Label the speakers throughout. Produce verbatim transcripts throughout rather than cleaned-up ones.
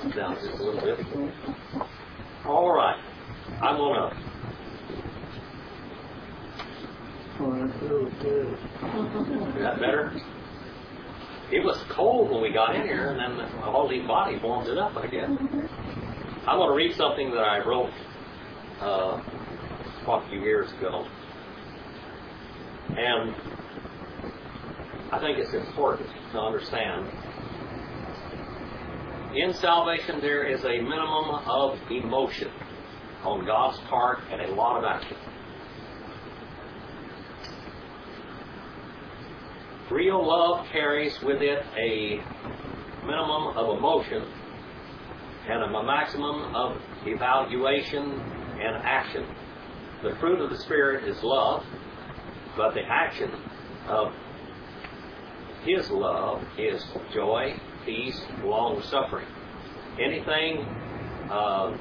Speaker 1: down just a little bit. All right. I'm going to... Is that better? It was cold when we got in here, and then all these bodies warmed it up, I guess. I'm going to read something that I wrote uh, a few years ago. And I think it's important to understand. In salvation, there is a minimum of emotion on God's part and a lot of action. Real love carries with it a minimum of emotion and a maximum of evaluation and action. The fruit of the Spirit is love, but the action of His love is joy, peace, long-suffering. Anything uh,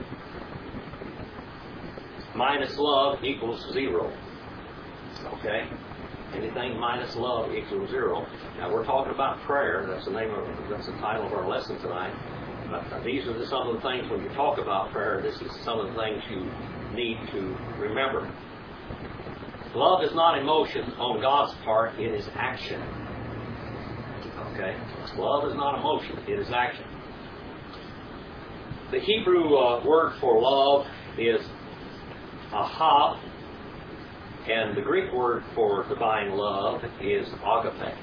Speaker 1: minus love equals zero. Okay? Anything minus love equals zero. Now we're talking about prayer. That's the name of that's the title of our lesson tonight. But these are the, some of the things when you talk about prayer. This is some of the things you need to remember. Love is not emotion on God's part. It is action. Okay? Love is not emotion. It is action. The Hebrew uh, word for love is ahab. And the Greek word for divine love is agape.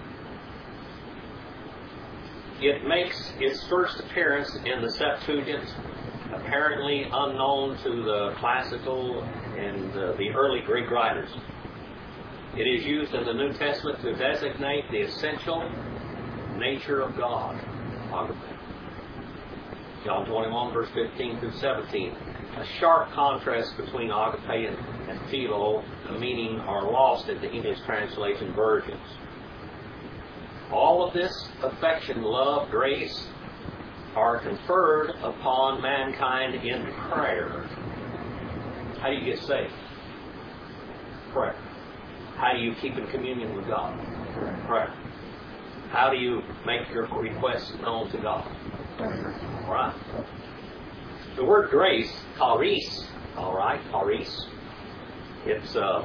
Speaker 1: It makes its first appearance in the Septuagint, apparently unknown to the classical and uh, the early Greek writers. It is used in the New Testament to designate the essential nature of God, agape. John twenty-one, verse fifteen through seventeen. A sharp contrast between agape and, and philo, the meaning are lost in the English translation versions. All of this affection, love, grace are conferred upon mankind in prayer. How do you get saved? Prayer. How do you keep in communion with God? Prayer. How do you make your requests known to God? Prayer. All right. The word grace, charis, all right, charis. It's uh,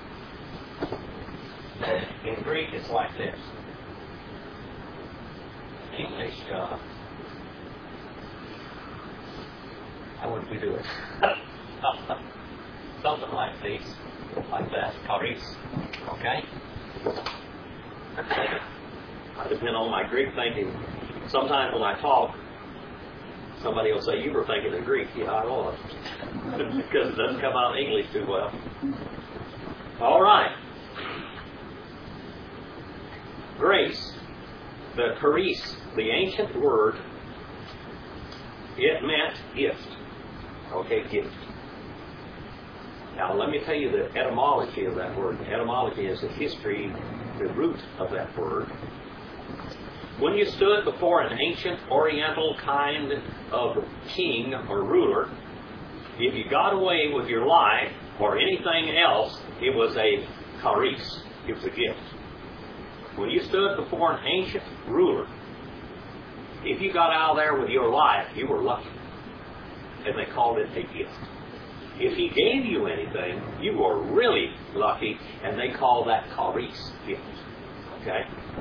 Speaker 1: in Greek. It's like this. English. Uh, how would we do it? Something like this, like that. Charis. Okay. I depend on my Greek thinking. Sometimes when I talk, somebody will say, you were thinking in Greek. Yeah, I was. Because it doesn't come out in English too well. All right. Grace, the charis, the ancient word, it meant gift. Okay, gift. Now let me tell you the etymology of that word. The etymology is the history, the root of that word. When you stood before an ancient oriental kind of king or ruler, if you got away with your life or anything else, it was a charis. It was a gift. When you stood before an ancient ruler, if you got out of there with your life, you were lucky. And they called it a gift. If he gave you anything, you were really lucky, and they call that charis, gift. Okay?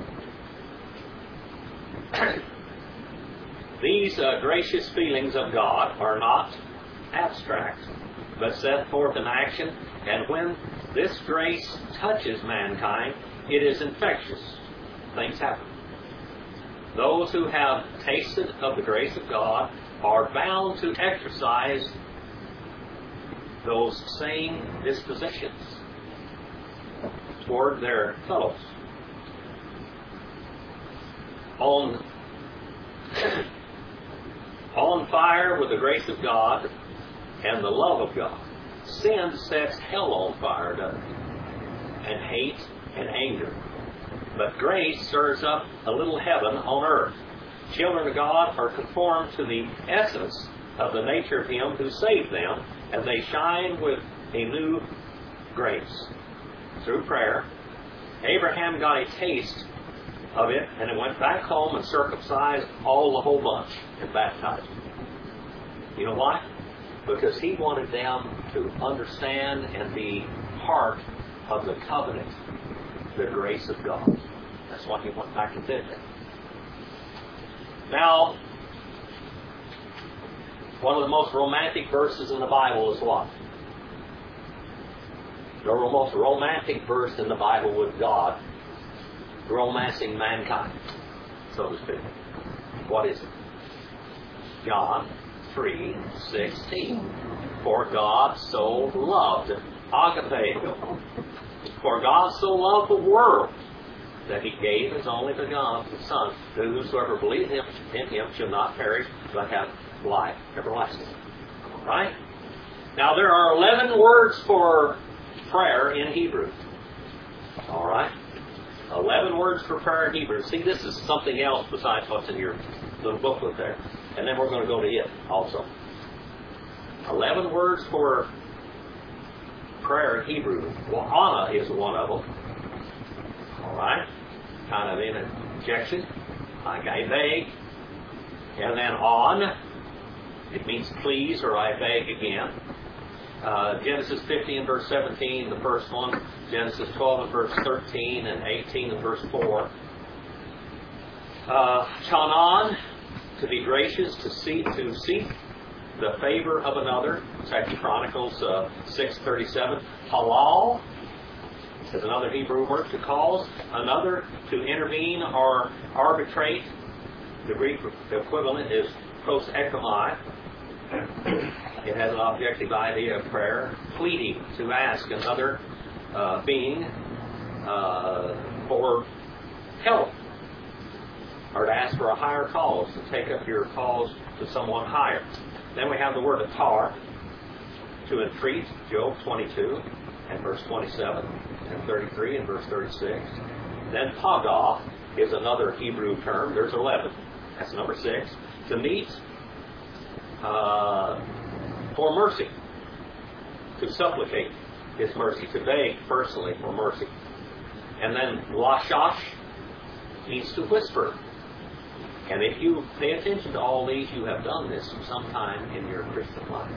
Speaker 1: These uh, gracious feelings of God are not abstract, but set forth in action, and when this grace touches mankind, it is infectious. Things happen. Those who have tasted of the grace of God are bound to exercise those same dispositions toward their fellows. On, on fire with the grace of God and the love of God. Sin sets hell on fire, doesn't it? And hate and anger. But grace stirs up a little heaven on earth. Children of God are conformed to the essence of the nature of Him who saved them, and they shine with a new grace. Through prayer, Abraham got a taste of it, and it went back home and circumcised all the whole bunch and baptized them. You know why? Because he wanted them to understand and be part of the covenant, the grace of God. That's why he went back and did that. Now, one of the most romantic verses in the Bible is what? The most romantic verse in the Bible with God romancing mankind, so to speak. What is it? John three sixteen. For God so loved, agape, for God so loved the world that he gave his only begotten Son, that whosoever believes in him shall not perish, but have life everlasting. Right? Now there are eleven words for prayer in Hebrew. All right? Eleven words for prayer in Hebrew. See, this is something else besides what's in your little booklet there. And then we're going to go to it also. Eleven words for prayer in Hebrew. Well, Ana is one of them. All right? Kind of in interjection. Like I beg. And then on. It means please, or I beg again. Uh, Genesis fifteen and verse seventeen, the first one. Genesis twelve and verse thirteen and eighteen and verse four. Uh, Chanan, to be gracious, to seek, to seek the favor of another. Second Chronicles uh, six thirty-seven. Halal is another Hebrew word, to cause another to intervene or arbitrate. The Greek equivalent is pros ekomai. It has an objective idea of prayer. Pleading, to ask another uh, being uh, for help, or to ask for a higher cause, to take up your cause to someone higher. Then we have the word atar, to entreat, Job twenty-two and verse twenty-seven, and thirty-three and verse thirty-six. Then pagah is another Hebrew term. There's eleven. That's number six. To meet uh, for mercy. To supplicate His mercy. To beg personally for mercy. And then lashash means to whisper. And if you pay attention to all these, you have done this sometime in your Christian life.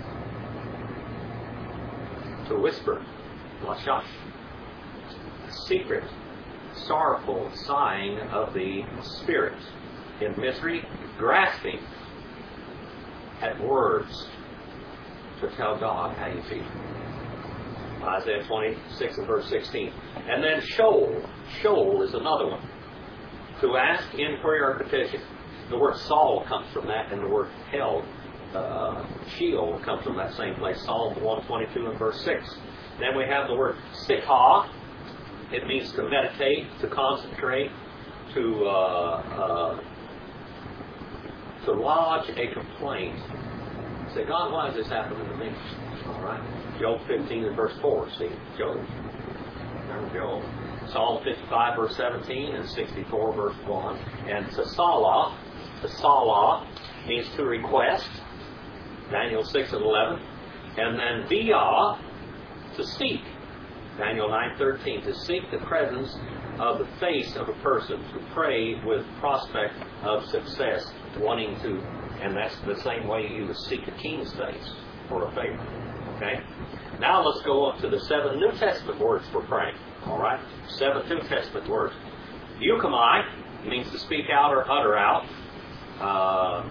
Speaker 1: To whisper, lashash. Secret, sorrowful sighing of the Spirit. In misery, grasping at words to tell God how you feel. Isaiah twenty-six and verse sixteen. And then shoal. Shoal is another one. To ask, inquiry, or petition. The word Saul comes from that, and the word hell, uh, Sheol, comes from that same place. Psalm one twenty-two and verse six. Then we have the word sikha. It means to meditate, to concentrate, to uh, uh, to lodge a complaint. Say, God, why is this happening to me? All right. Job fifteen and verse four. See, Job. Remember Job. Psalm fifty-five verse seventeen and sixty-four verse one. And Tasala, Tasala means to request. Daniel six and eleven. And then Biyah, to seek. Daniel nine thirteen. To seek the presence of the face of a person. To pray with prospect of success. Wanting to, and that's the same way you would seek a king's face for a favor. Okay? Now let's go up to the seven New Testament words for praying. All right? Seven New Testament words. Euchomai means to speak out or utter out. Uh,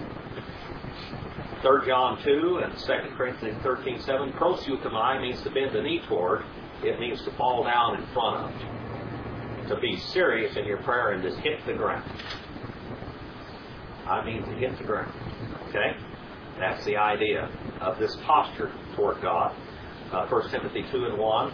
Speaker 1: Third John two and Second Corinthians thirteen seven. Proseuchomai means to bend the knee toward. It means to fall down in front of. To be serious in your prayer and just hit the ground. I mean to hit the ground. Okay? That's the idea of this posture toward God. Uh, First Timothy two and one.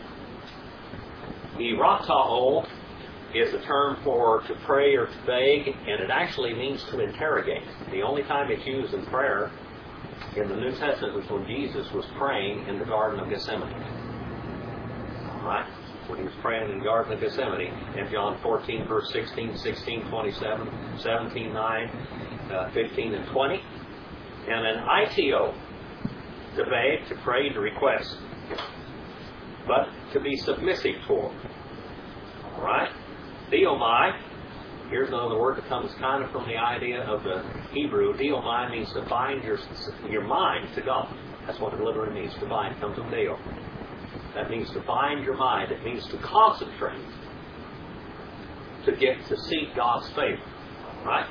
Speaker 1: Eratao is a term for to pray or to beg, and it actually means to interrogate. The only time it's used in prayer in the New Testament was when Jesus was praying in the Garden of Gethsemane. All right? When he was praying in the Garden of Gethsemane, in John fourteen, verse sixteen, sixteen, twenty-seven, seventeen, nine, uh, fifteen, and twenty. And then I T O, to beg, to pray, to request, but to be submissive toward. All right? Theomai Here's another word that comes kind of from the idea of the Hebrew. Deo mind means to bind your, your mind to God. That's what it literally means. To bind comes from deo. That means to bind your mind. It means to concentrate. To get to seek God's favor. Right?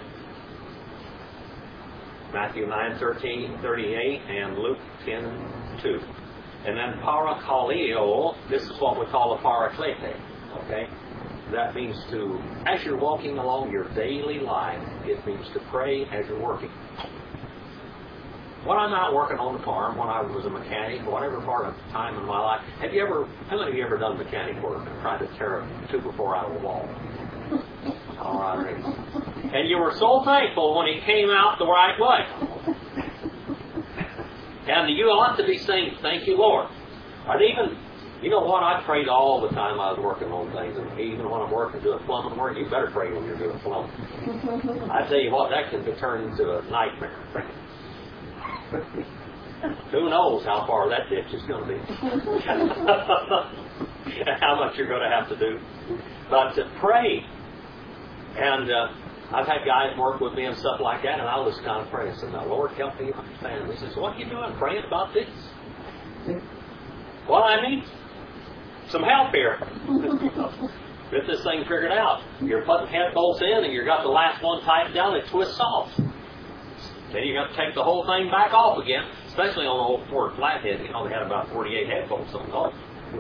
Speaker 1: Matthew nine thirteen, thirty-eight and Luke ten two. And then parakaleo, this is what we call a paraklete. Okay? That means to, as you're walking along your daily life, it means to pray as you're working. When I'm out working on the farm, when I was a mechanic, whatever part of time in my life, have you ever, how many of you ever done mechanic work and tried to tear a two by four out of a wall? All right. And you were so thankful when he came out the right way. And you ought to be saying, thank you, Lord. I'd even, you know what, I prayed all the time I was working on things. And even when I'm working, doing plumbing work, you better pray when you're doing plumbing. I tell you what, that can be turned into a nightmare. Who knows how far that ditch is going to be. How much you're going to have to do. But to pray. And uh, I've had guys work with me and stuff like that, and I'll just kind of pray and say, now, Lord, help me understand. He says, what are you doing, praying about this? Well, I need some help here. Get this thing figured out. You're putting head bolts in, and you've got the last one tightened down, it twists off. Then you got to take the whole thing back off again, especially on the old Ford Flathead. You know, they had about forty-eight head bolts on those.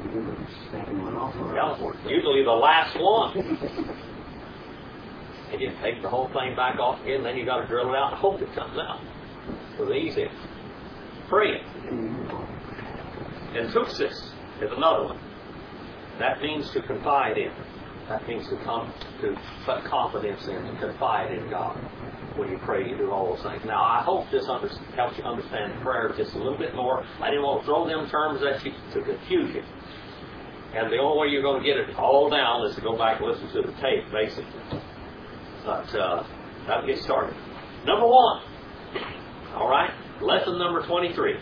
Speaker 1: Usually the last one. And you take the whole thing back off again, then you got to drill it out and hope it comes out. So the easy. Pray it. And tuxis is another one. That means to confide in. That means to come to put confidence in and confide in God. When you pray, you do all those things. Now, I hope this under, helps you understand prayer just a little bit more. I didn't want to throw them terms at you to confuse you. And the only way you're going to get it all down is to go back and listen to the tape, basically. But uh, that'll get started. Number one. All right. Lesson number twenty-three.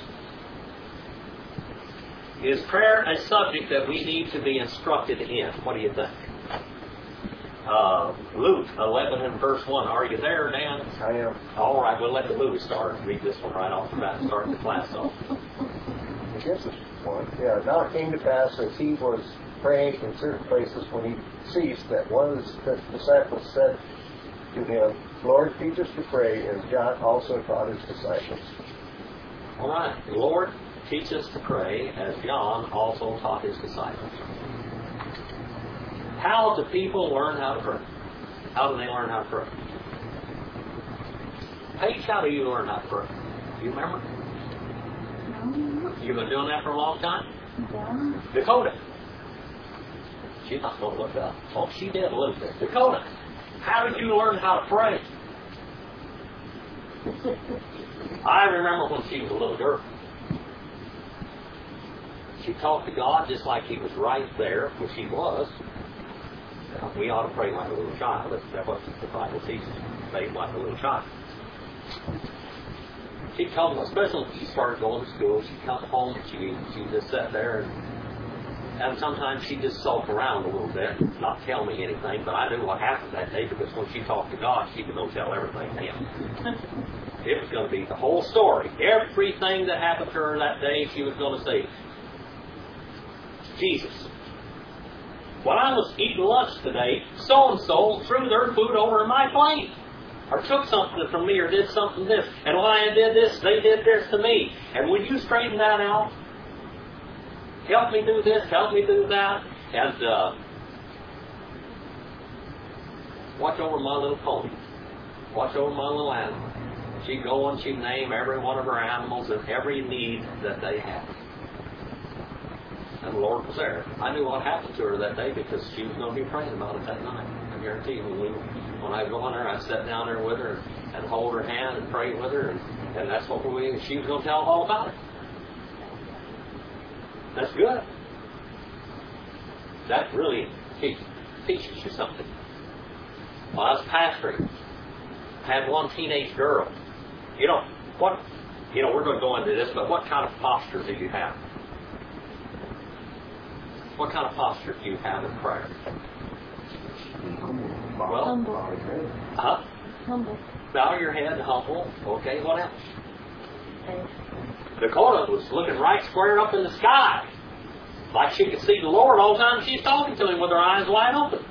Speaker 1: Is prayer a subject that we need to be instructed in? What do you think? Uh, Luke eleven and verse one. Are you there, Dan?
Speaker 2: I am.
Speaker 1: All right. We'll let the Louis start and read this one right off the bat and start the class off.
Speaker 2: I guess it's one. Yeah. Now it came to pass as he was praying in certain places when he ceased, that one of the disciples said to him, Lord, teach us to pray, as John also taught his disciples.
Speaker 1: All right. Lord, teach us to pray, as John also taught his disciples. How do people learn how to pray? How do they learn how to pray? Paige, how do you learn how to pray? Do you remember? You've been doing that for a long time?
Speaker 3: Yeah.
Speaker 1: Dakota. She's not going to look up. Oh, she did a little bit. Dakota, how did you learn how to pray? I remember when she was a little girl. She talked to God just like He was right there, which He was. We ought to pray like a little child. That's what the Bible teaches. Pray like a little child. She come, especially when she started going to school, she'd come home and she she just sat there and, and sometimes she'd just sulk around a little bit, not tell me anything, but I knew what happened that day because when she talked to God, she could go tell everything to Him. It was going to be the whole story. Everything that happened to her that day, she was going to say, Jesus, when I was eating lunch today, so-and-so threw their food over in my plate. Or took something from me or did something this. And when I did this, they did this to me. And would you straighten that out? Help me do this, help me do that. And uh, watch over my little pony. Watch over my little animal. She'd go and she'd name every one of her animals and every need that they had. And the Lord was there. I knew what happened to her that day because she was going to be praying about it that night. I guarantee you, when, we, when I go in there, I'd sit down there with her and hold her hand and pray with her. And, and that's what we, she was going to tell all about it. That's good. That really teaches, teaches you something. While I was pastoring, I had one teenage girl. You know, what, you know, we're going to go into this, but what kind of posture do you have? What kind of posture do you have in prayer? Well,
Speaker 3: Humble.
Speaker 1: huh?
Speaker 3: Humble.
Speaker 1: Bow your head, humble. Okay, what else?
Speaker 3: Faith.
Speaker 1: Dakota was looking right square up in the sky. Like she could see the Lord all the time she's talking to Him with her eyes wide open.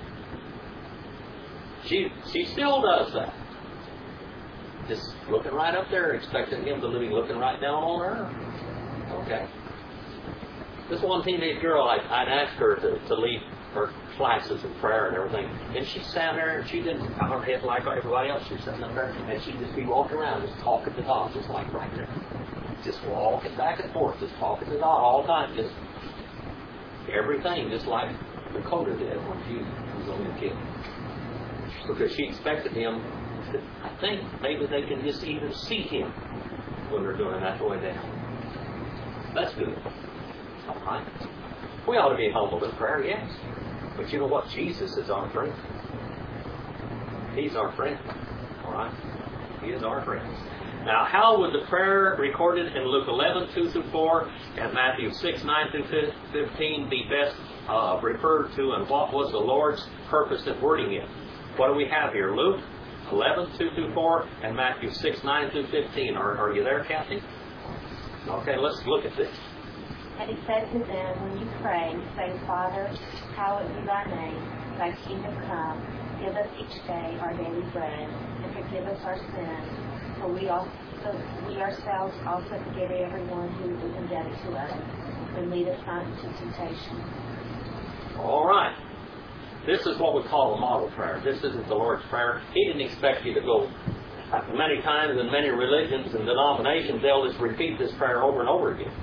Speaker 1: She she still does that. Just looking right up there, expecting Him to be looking right down on her. Okay. This one teenage girl, I, I'd asked her to, to lead her classes in prayer and everything. And she sat there and she didn't bow her head like everybody else. She was sitting up there and she'd just be walking around, just talking to God, just like right there. Just walking back and forth, just talking to God all the time. Just everything, just like Dakota did when she was a little kid. Because she expected Him to, I think maybe they can just even see Him when they're doing that the way down. That's good. All right. We ought to be humble in prayer, yes. But you know what? Jesus is our friend. He's our friend. All right? He is our friend. Now, how would the prayer recorded in Luke eleven, two through four, and Matthew six, nine through fifteen be best uh, referred to, and what was the Lord's purpose in wording it? What do we have here? Luke eleven, two through four, and Matthew six, nine through fifteen. Are, are you there, Kathy? Okay, let's look at this.
Speaker 3: And He said to them, when you pray, say, Father, hallowed be thy name, thy kingdom come. Give us each day our daily bread, and forgive us our sins, for we also we ourselves also forgive everyone who is indebted to us. And lead us not into temptation.
Speaker 1: All right. This is what we call a model prayer. This isn't the Lord's Prayer. He didn't expect you to go many times in many religions and denominations. They'll just repeat this prayer over and over again.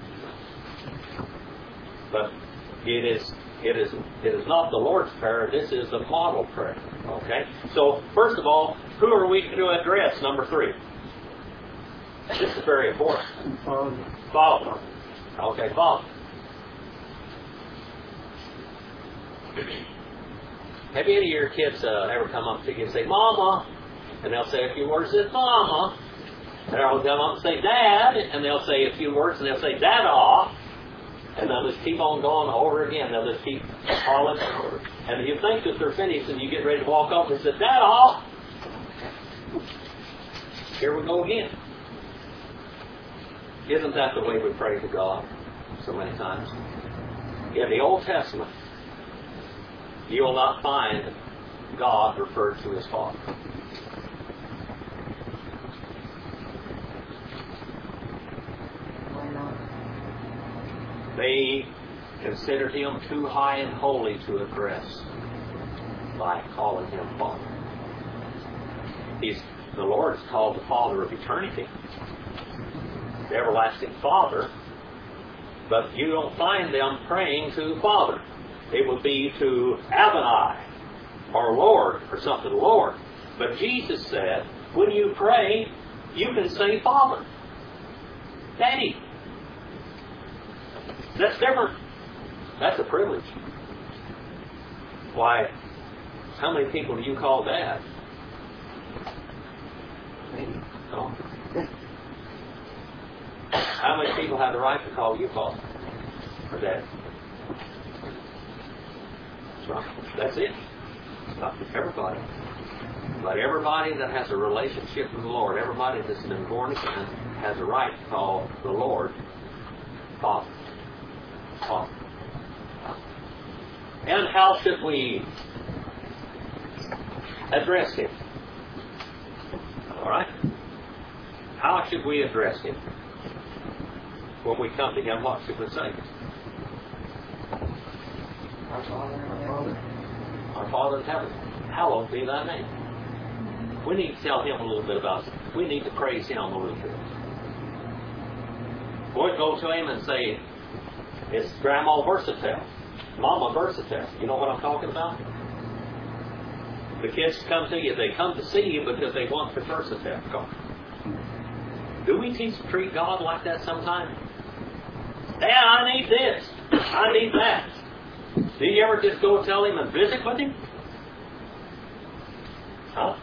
Speaker 1: But it is it is it is not the Lord's Prayer. This is the model prayer. Okay? So, first of all, who are we to address? Number three. This is very important.
Speaker 2: Father.
Speaker 1: Father. Okay, Father. Have any of your kids uh, ever come up to you and say, Mama? And they'll say a few words and say, Mama. And they'll come up and say, Dad. And they'll say a few words and they'll say, Dada. And they'll just keep on going over again. They'll just keep calling. And you think that they're finished and you get ready to walk up and say, Dada. Here we go again. Isn't that the way we pray to God so many times? In the Old Testament, you will not find God referred to as Father.
Speaker 3: Why not?
Speaker 1: They considered Him too high and holy to address by calling Him Father. He's, the Lord is called the Father of eternity, the everlasting Father, but you don't find them praying to Father. It would be to Adonai or Lord or something, Lord. But Jesus said, when you pray, you can say Father, Daddy. That's different. That's a privilege. Why, how many people do you call Dad? No. How many people have the right to call you Father or Dad? That's right. That's it. Not everybody. But everybody that has a relationship with the Lord, everybody that's been born again, has a right to call the Lord Father. Father. And how should we address Him? All right? How should we address Him? When we come to Him, what should we say?
Speaker 2: Our Father. Our Father.
Speaker 1: Our Father in heaven, hallowed be thy name. We need to tell Him a little bit about it. We need to praise Him a little bit. We'd go to Him and say, it's Grandma versatile, Mama versatile. You know what I'm talking about? The kids come to you, they come to see you because they want the versatile card. Do we teach treat God like that sometimes? Dad, I need this. I need that. Do you ever just go tell Him and visit with Him? Huh?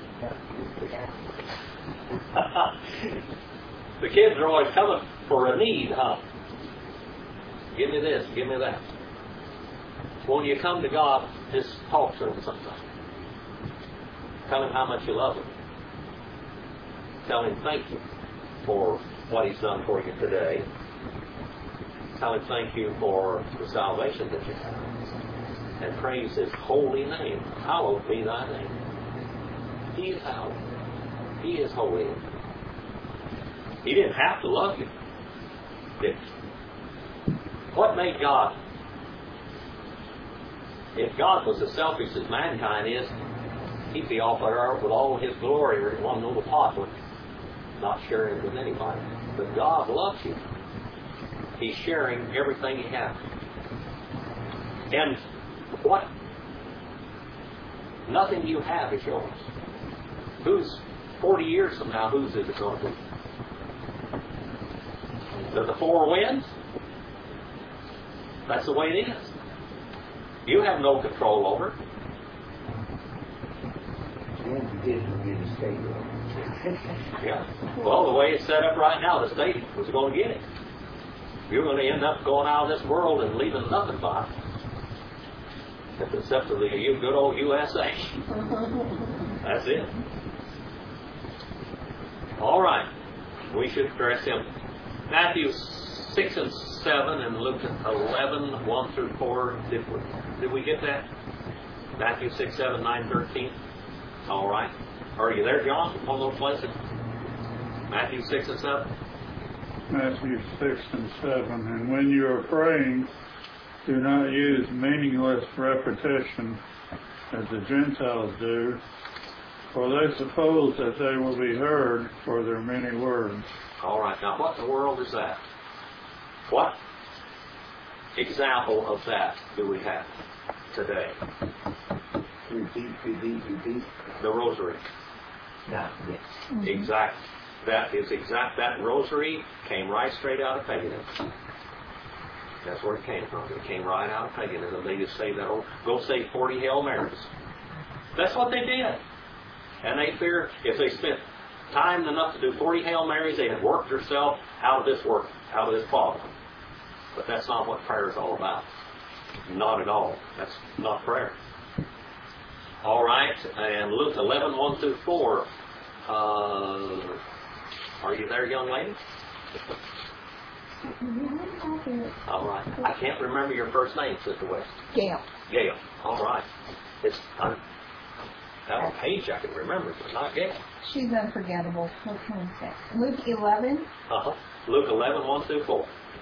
Speaker 1: The kids are always coming for a need, huh? Give me this, give me that. When you come to God, just talk to Him sometimes. Tell him how much you love him. Tell him thank you for what he's done for you today. Tell him thank you for the salvation that you have. And praise his holy name. Hallowed be thy name. He is hallowed. He is holy. He didn't have to love you. Did he? What made God? If God was as selfish as mankind is, he'd be off there with all his glory in one little pot, not sharing it with anybody. But God loves you. He's sharing everything he has. And what? Nothing you have is yours. Who's, forty years from now, whose is it going to be? Are the four winds? That's the way it is. You have no control over it. Yeah. Well, the way it's set up right now, the state was going to get it. You're going to end up going out of this world and leaving nothing behind. Except for the you good old U S A. That's it. All right. We should address him. Matthew six and seven and Luke eleven, one through four. Did we, did we get that? Matthew six, seven, nine, thirteen. All right. Are you there, John, on those places? Matthew six and seven.
Speaker 4: Matthew six and seven. And when you are praying, do not use meaningless repetition as the Gentiles do, for they suppose that they will be heard for their many words.
Speaker 1: All right. Now, what in the world is that? What example of that do we have today?
Speaker 2: Repeat, repeat, repeat.
Speaker 1: The rosary.
Speaker 2: Yeah, yes.
Speaker 3: Mm-hmm.
Speaker 1: Exact. That is exact. That rosary came right straight out of paganism. That's where it came from. It came right out of paganism. They just say that, oh, go say forty Hail Marys. That's what they did. And they fear if they spent time enough to do forty Hail Marys, they had worked themselves out of this work, out of this problem. But that's not what prayer is all about. Not at all. That's not prayer. All right, and Luke eleven, one through four. Uh, are you there, young lady? All right. I can't remember your first name, Sister West.
Speaker 5: Gail.
Speaker 1: Gail. All right. It's on that page I can remember, but not Gail.
Speaker 5: She's unforgettable. What can we say? Luke eleven.
Speaker 1: Uh-huh. Luke eleven, one through four.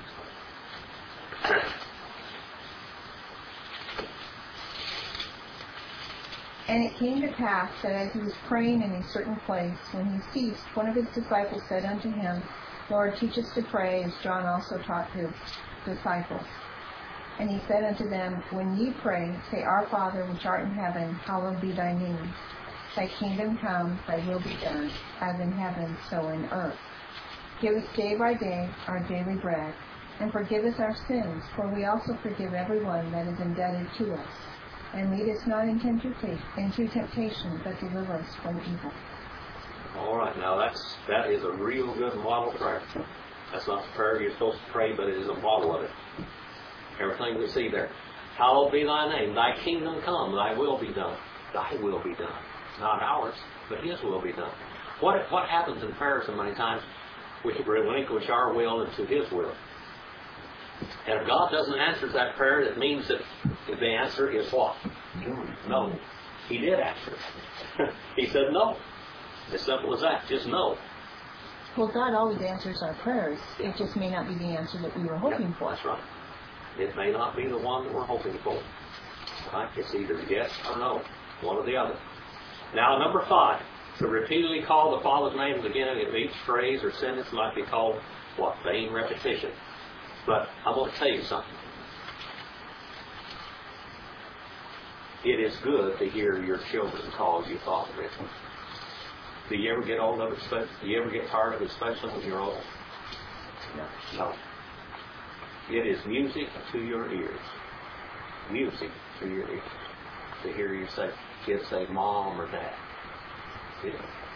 Speaker 5: And it came to pass that as he was praying in a certain place, when he ceased, one of his disciples said unto him, Lord, teach us to pray, as John also taught his disciples. And he said unto them, When ye pray, say, Our Father which art in heaven, hallowed be thy name. Thy kingdom come, thy will be done, as in heaven, so in earth. Give us day by day our daily bread, and forgive us our sins, for we also forgive everyone that is indebted to us. And lead us not into temptation, into temptation, but deliver us from evil.
Speaker 1: All right, now that's that is a real good model prayer. That's not the prayer you're supposed to pray, but it is a model of it. Everything we see there. Hallowed be thy name. Thy kingdom come. Thy will be done. Thy will be done. Not ours, but his will be done. What what happens in prayer so many times? We relinquish our will into his will. And if God doesn't answer that prayer, it means that the answer is what? No. He did answer it. He said no. As simple as that. Just no.
Speaker 5: Well, God always answers our prayers. It just may not be the answer that we were hoping
Speaker 1: Yeah,
Speaker 5: for.
Speaker 1: that's right. It may not be the one that we're hoping for. Right? It's either yes or no. One or the other. Now, number five. To repeatedly call the Father's name at the beginning of each phrase or sentence might be called what? Vain repetition. But I want to tell you something. It is good to hear your children call you Father. Do you ever get old of it? Do you ever get tired of it, especially when you're old? No. No. It is music to your ears. Music to your ears. To hear you say, kids say Mom or Dad. Yeah.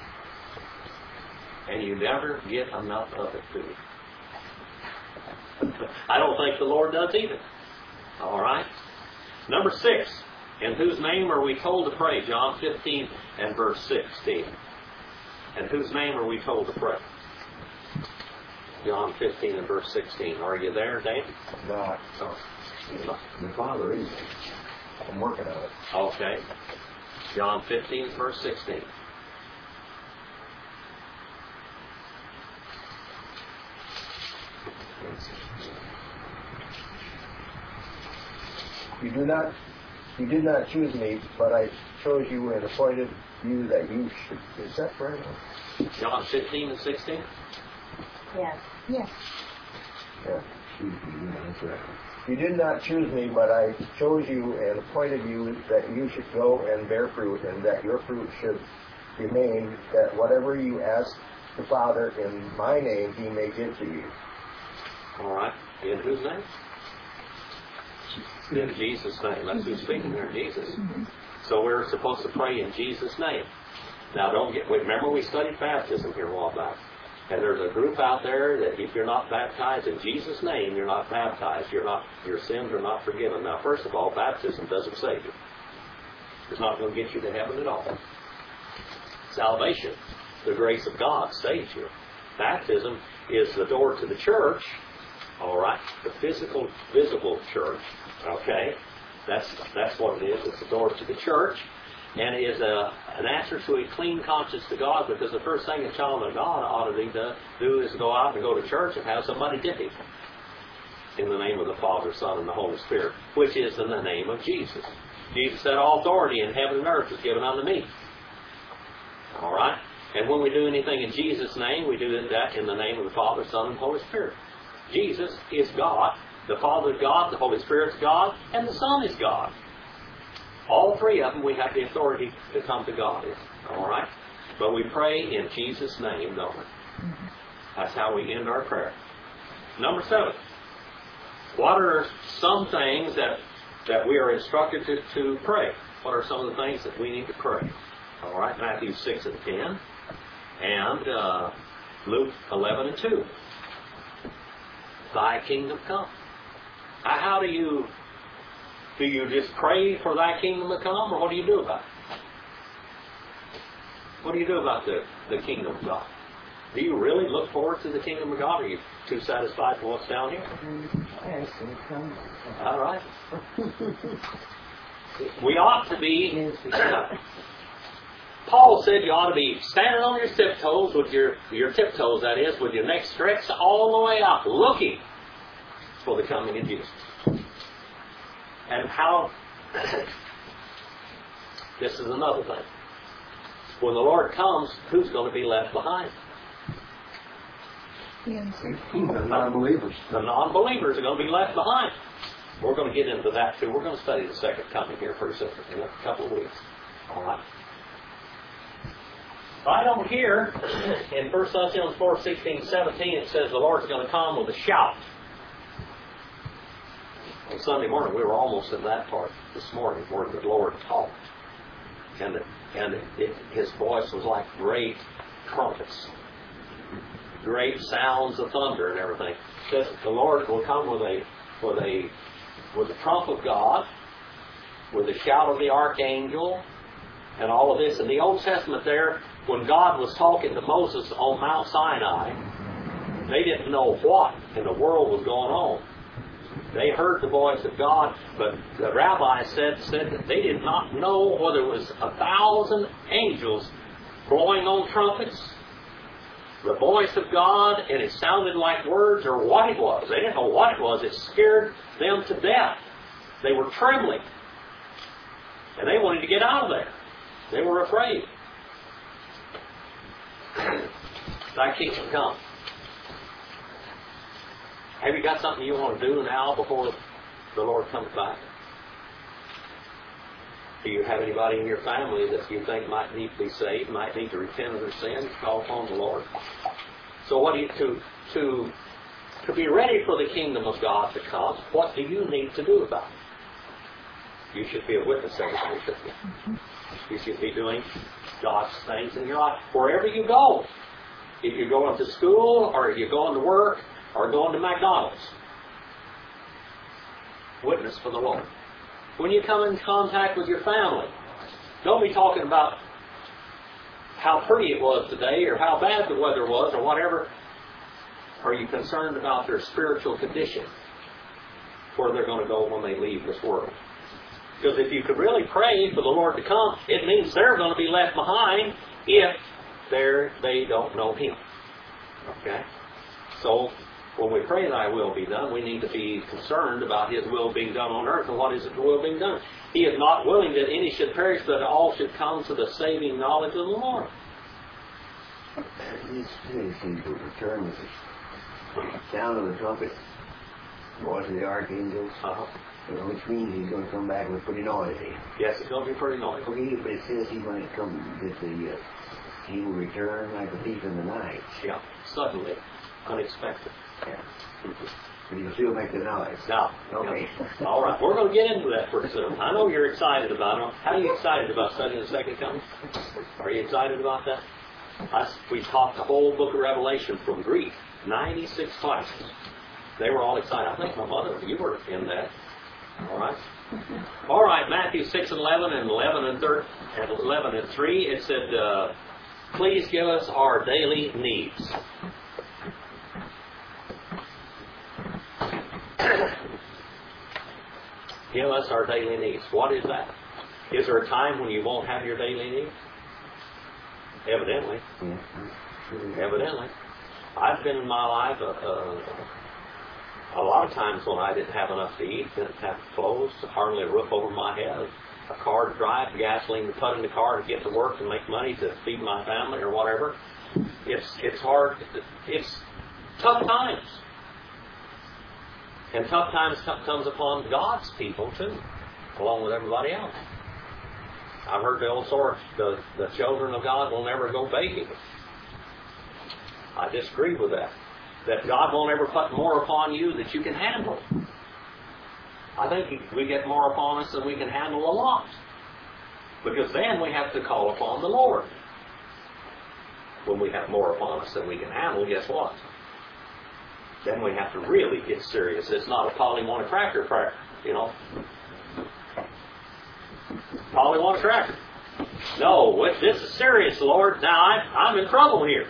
Speaker 1: And you never get enough of it, do you? I don't think the Lord does either. All right. Number six. In whose name are we told to pray? John fifteen and verse sixteen. In whose name are we told to pray? John fifteen and verse sixteen. Are you there, David?
Speaker 2: Not.
Speaker 1: Oh.
Speaker 2: The Father is. I'm working on it.
Speaker 1: Okay. John fifteen, verse sixteen.
Speaker 2: You do not, you did not choose me, but I chose you and appointed you that you should. Is that right?
Speaker 1: John fifteen and sixteen?
Speaker 3: Yes.
Speaker 5: Yes.
Speaker 2: Yeah. You did not choose me, but I chose you and appointed you that you should go and bear fruit, and that your fruit should remain, that whatever you ask the Father in my name, he may give to you.
Speaker 1: All right. In whose name? In Jesus' name. That's who's speaking there, Jesus. So we're supposed to pray in Jesus' name. Now, don't get. Remember, we studied baptism here a while back. And there's a group out there that if you're not baptized in Jesus' name, you're not baptized. You're not. Your sins are not forgiven. Now, first of all, baptism doesn't save you. It's not going to get you to heaven at all. Salvation, the grace of God, saves you. Baptism is the door to the church. All right, the physical, visible church. Okay, that's that's what it is. It's the door to the church. And it is a, an answer to a clean conscience to God, because the first thing a child of God ought to be to do is go out and go to church and have somebody dip him in the name of the Father, Son, and the Holy Spirit, which is in the name of Jesus. Jesus said, all authority in heaven and earth is given unto me. All right? And when we do anything in Jesus' name, we do that in the name of the Father, Son, and Holy Spirit. Jesus is God. The Father is God. The Holy Spirit is God. And the Son is God. All three of them, we have the authority to come to God in. All right? But we pray in Jesus' name, don't we? That's how we end our prayer. Number seven. What are some things that, that we are instructed to, to pray? What are some of the things that we need to pray? All right? Matthew six and ten. And uh, Luke eleven and two. Thy kingdom come. Now, how do you... Do you just pray for thy kingdom to come, or what do you do about it? What do you do about the, the kingdom of God? Do you really look forward to the kingdom of God, or are you too satisfied with what's down here? All right. We ought to be... Paul said you ought to be standing on your tiptoes, with your, your tiptoes, that is, with your neck stretched all the way out, looking for the coming of Jesus. And how, this is another thing. When the Lord comes, who's going to be left behind?
Speaker 2: The non-believers.
Speaker 1: The non-believers are going to be left behind. We're going to get into that too. We're going to study the second coming here pretty soon, in a couple of weeks. All right. Right on here, in First Thessalonians four, sixteen, seventeen, it says the Lord's going to come with a shout. On Sunday morning, we were almost in that part this morning where the Lord talked. And, it, and it, it, His voice was like great trumpets. Great sounds of thunder and everything. It says the Lord will come with a, with a, with the trump of God, with the shout of the archangel, and all of this. In the Old Testament there, when God was talking to Moses on Mount Sinai, they didn't know what in the world was going on. They heard the voice of God, but the rabbi said, said that they did not know whether it was a thousand angels blowing on trumpets, the voice of God, and it sounded like words, or what it was. They didn't know what it was. It scared them to death. They were trembling. And they wanted to get out of there. They were afraid. Thy kingdom come. Have you got something you want to do now before the Lord comes back? Do you have anybody in your family that you think might need to be saved, might need to repent of their sins, call upon the Lord? So what do you, to, to, to be ready for the kingdom of God to come, what do you need to do about it? You should be a witness every day, shouldn't you? You should be doing God's things in your life. Wherever you go. If you're going to school, or if you're going to work, or going to McDonald's. Witness for the Lord. When you come in contact with your family, don't be talking about how pretty it was today or how bad the weather was or whatever. Are you concerned about their spiritual condition, where they're going to go when they leave this world? Because if you could really pray for the Lord to come, it means they're going to be left behind if they're, they don't know Him. Okay? So, when we pray Thy will be done, we need to be concerned about His will being done on earth. And what is His will being done? He is not willing that any should perish, but all should come to the saving knowledge of the Lord.
Speaker 6: These things seem to return with the sound of the trumpet, voice of the archangels,
Speaker 1: Uh-huh.
Speaker 6: which means He's going to come back with pretty noisy.
Speaker 1: Yes, it's going to be pretty noisy.
Speaker 6: Okay, but it says He's going to come, that the, uh, He will return like a thief in the night.
Speaker 1: Yeah, suddenly, unexpected.
Speaker 6: Yeah. But He'll still make the noise.
Speaker 1: Now,
Speaker 6: Okay.
Speaker 1: now, all right, we're going to get into that pretty soon. I know you're excited about it. How are you excited about studying the second coming? Are you excited about that? I, we taught the whole book of Revelation from Greek, ninety-six classes. They were all excited. I think my mother, you were in that. All right. All right, Matthew six and eleven and eleven and third and eleven and three. It said, uh, "Please give us our daily needs." Give us our daily needs. What is that? Is there a time when you won't have your daily needs? Evidently.
Speaker 6: Yeah.
Speaker 1: Evidently. I've been in my life a, a, a lot of times when I didn't have enough to eat, didn't have clothes, hardly a roof over my head, a car to drive, gasoline to put in the car to get to work and make money to feed my family or whatever. It's it's hard. It's tough times. And tough times comes upon God's people too, along with everybody else. I've heard the old story, the, the children of God will never go begging. I disagree with that. That God won't ever put more upon you that you can handle. I think we get more upon us than we can handle a lot. Because then we have to call upon the Lord. When we have more upon us than we can handle, guess what? Then we have to really get serious. It's not a Polly want a cracker prayer, you know. Polly want a cracker. No, this is serious, Lord. Now I'm, I'm in trouble here.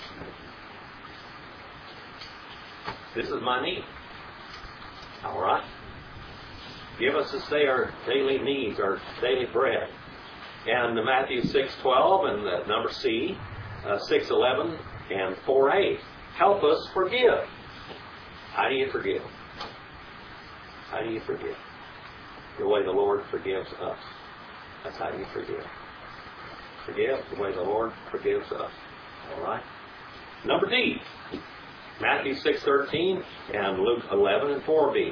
Speaker 1: This is my need. All right. Give us this day our daily needs, our daily bread. And the Matthew six twelve and the number C, uh, six eleven and four eight. Help us forgive. How do you forgive? How do you forgive? The way the Lord forgives us. That's how you forgive. Forgive the way the Lord forgives us. All right? Number D. Matthew six thirteen and Luke eleven and four B.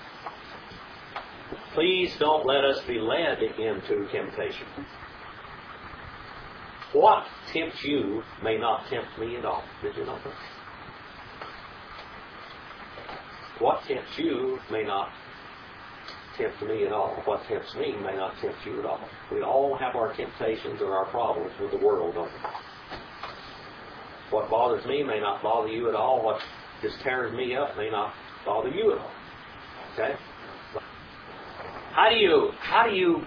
Speaker 1: Please don't let us be led into temptation. What tempts you may not tempt me at all. Did you know that? What tempts you may not tempt me at all. What tempts me may not tempt you at all. We all have our temptations or our problems with the world, don't we? What bothers me may not bother you at all. What just tears me up may not bother you at all. Okay? How do you how do you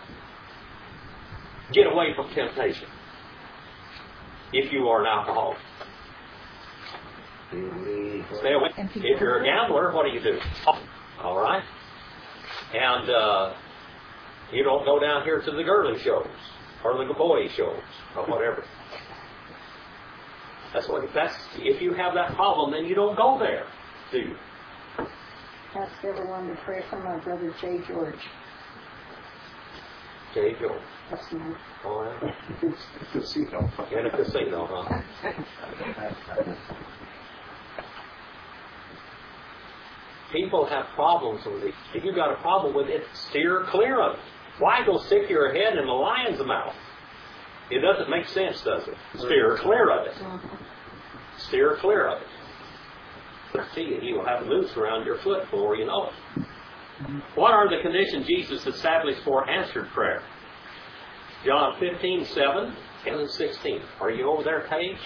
Speaker 1: get away from temptation if you are an alcoholic? Stay away. If you're a gambler, what do you do? All right? And uh, you don't go down here to the girly shows or the boy shows or whatever. That's what. That's if you have that problem, then you don't go there, do you?
Speaker 7: Ask everyone to pray for my brother Jay George.
Speaker 1: Jay George.
Speaker 7: That's mine.
Speaker 1: All right.
Speaker 2: Casino.
Speaker 1: In a casino, huh? People have problems with it. If you've got a problem with it, steer clear of it. Why go stick your head in the lion's mouth? It doesn't make sense, does it? Steer clear of it. Steer clear of it. I see you, you will have a noose around your foot before you know it. What are the conditions Jesus established for answered prayer? John fifteen, seven and sixteen. Are you over there, Paige?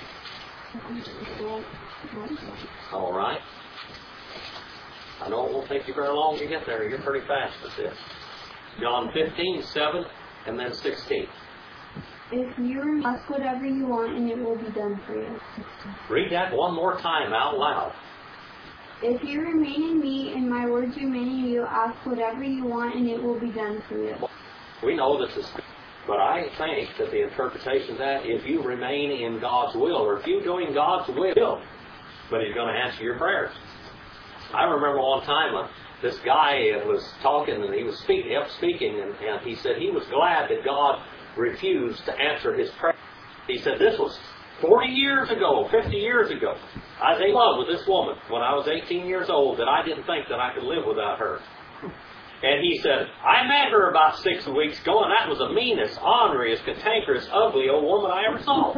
Speaker 1: All right. I know it won't take you very long to get there. You're pretty fast at this. John fifteen, seven, and then sixteen.
Speaker 8: If you ask whatever you want, and it will be done for you.
Speaker 1: Read that one more time out loud.
Speaker 8: If you remain in me, and my words remain in you, ask whatever you want, and it will be done for you.
Speaker 1: We know this is, but I think that the interpretation of that, if you remain in God's will, or if you're doing God's will, but He's going to answer your prayers. I remember one time uh, this guy was talking, and he was speaking, up speaking, and, and he said he was glad that God refused to answer his prayer. He said this was forty years ago, fifty years ago. I was in love with this woman when I was eighteen years old, that I didn't think that I could live without her. And he said, I met her about six weeks ago, and that was the meanest, orneriest, cantankerous, ugly old woman I ever saw.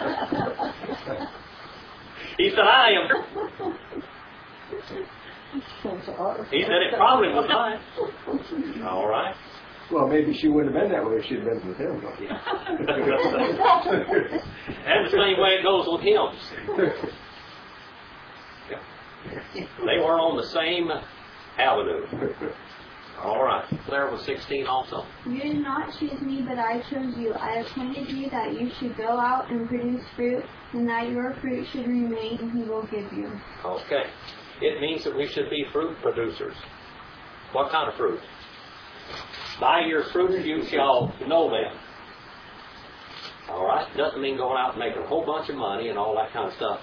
Speaker 1: He said, I am... He said, it probably was mine. All right.
Speaker 2: Well, maybe she wouldn't have been that way if she'd been with him.
Speaker 1: Yeah. And the same way it goes with hymns. Yeah. They were on the same avenue. All right. There was sixteen also.
Speaker 8: You did not choose me, but I chose you. I appointed you that you should go out and produce fruit, and that your fruit should remain, and He will give you.
Speaker 1: Okay. It means that we should be fruit producers. What kind of fruit? By your fruit you shall know them. All right? Doesn't mean going out and making a whole bunch of money and all that kind of stuff.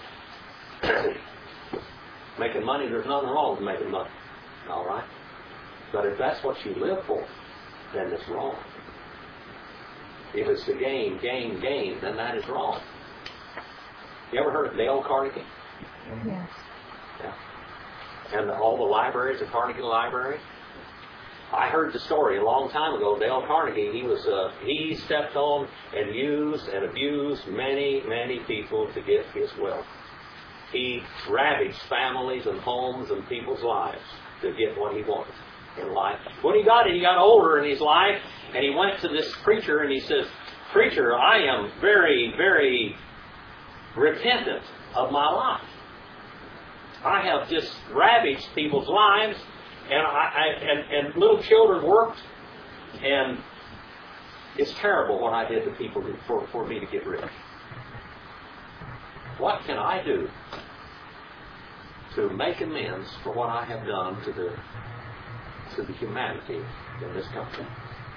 Speaker 1: Making money, there's nothing wrong with making money. All right? But if that's what you live for, then it's wrong. If it's to gain, gain, gain, then that is wrong. You ever heard of Dale Carnegie?
Speaker 5: Yes.
Speaker 1: Yeah. And all the libraries, the Carnegie Library. I heard the story a long time ago. Dale Carnegie, he was uh, he stepped on and used and abused many, many people to get his wealth. He ravaged families and homes and people's lives to get what he wanted in life. When he got it, he got older in his life, and he went to this preacher and he says, "Preacher, I am very, very repentant of my life. I have just ravaged people's lives, and I, I and, and little children worked, and it's terrible what I did to people for, for me to get rich. What can I do to make amends for what I have done to the to the humanity in this country?"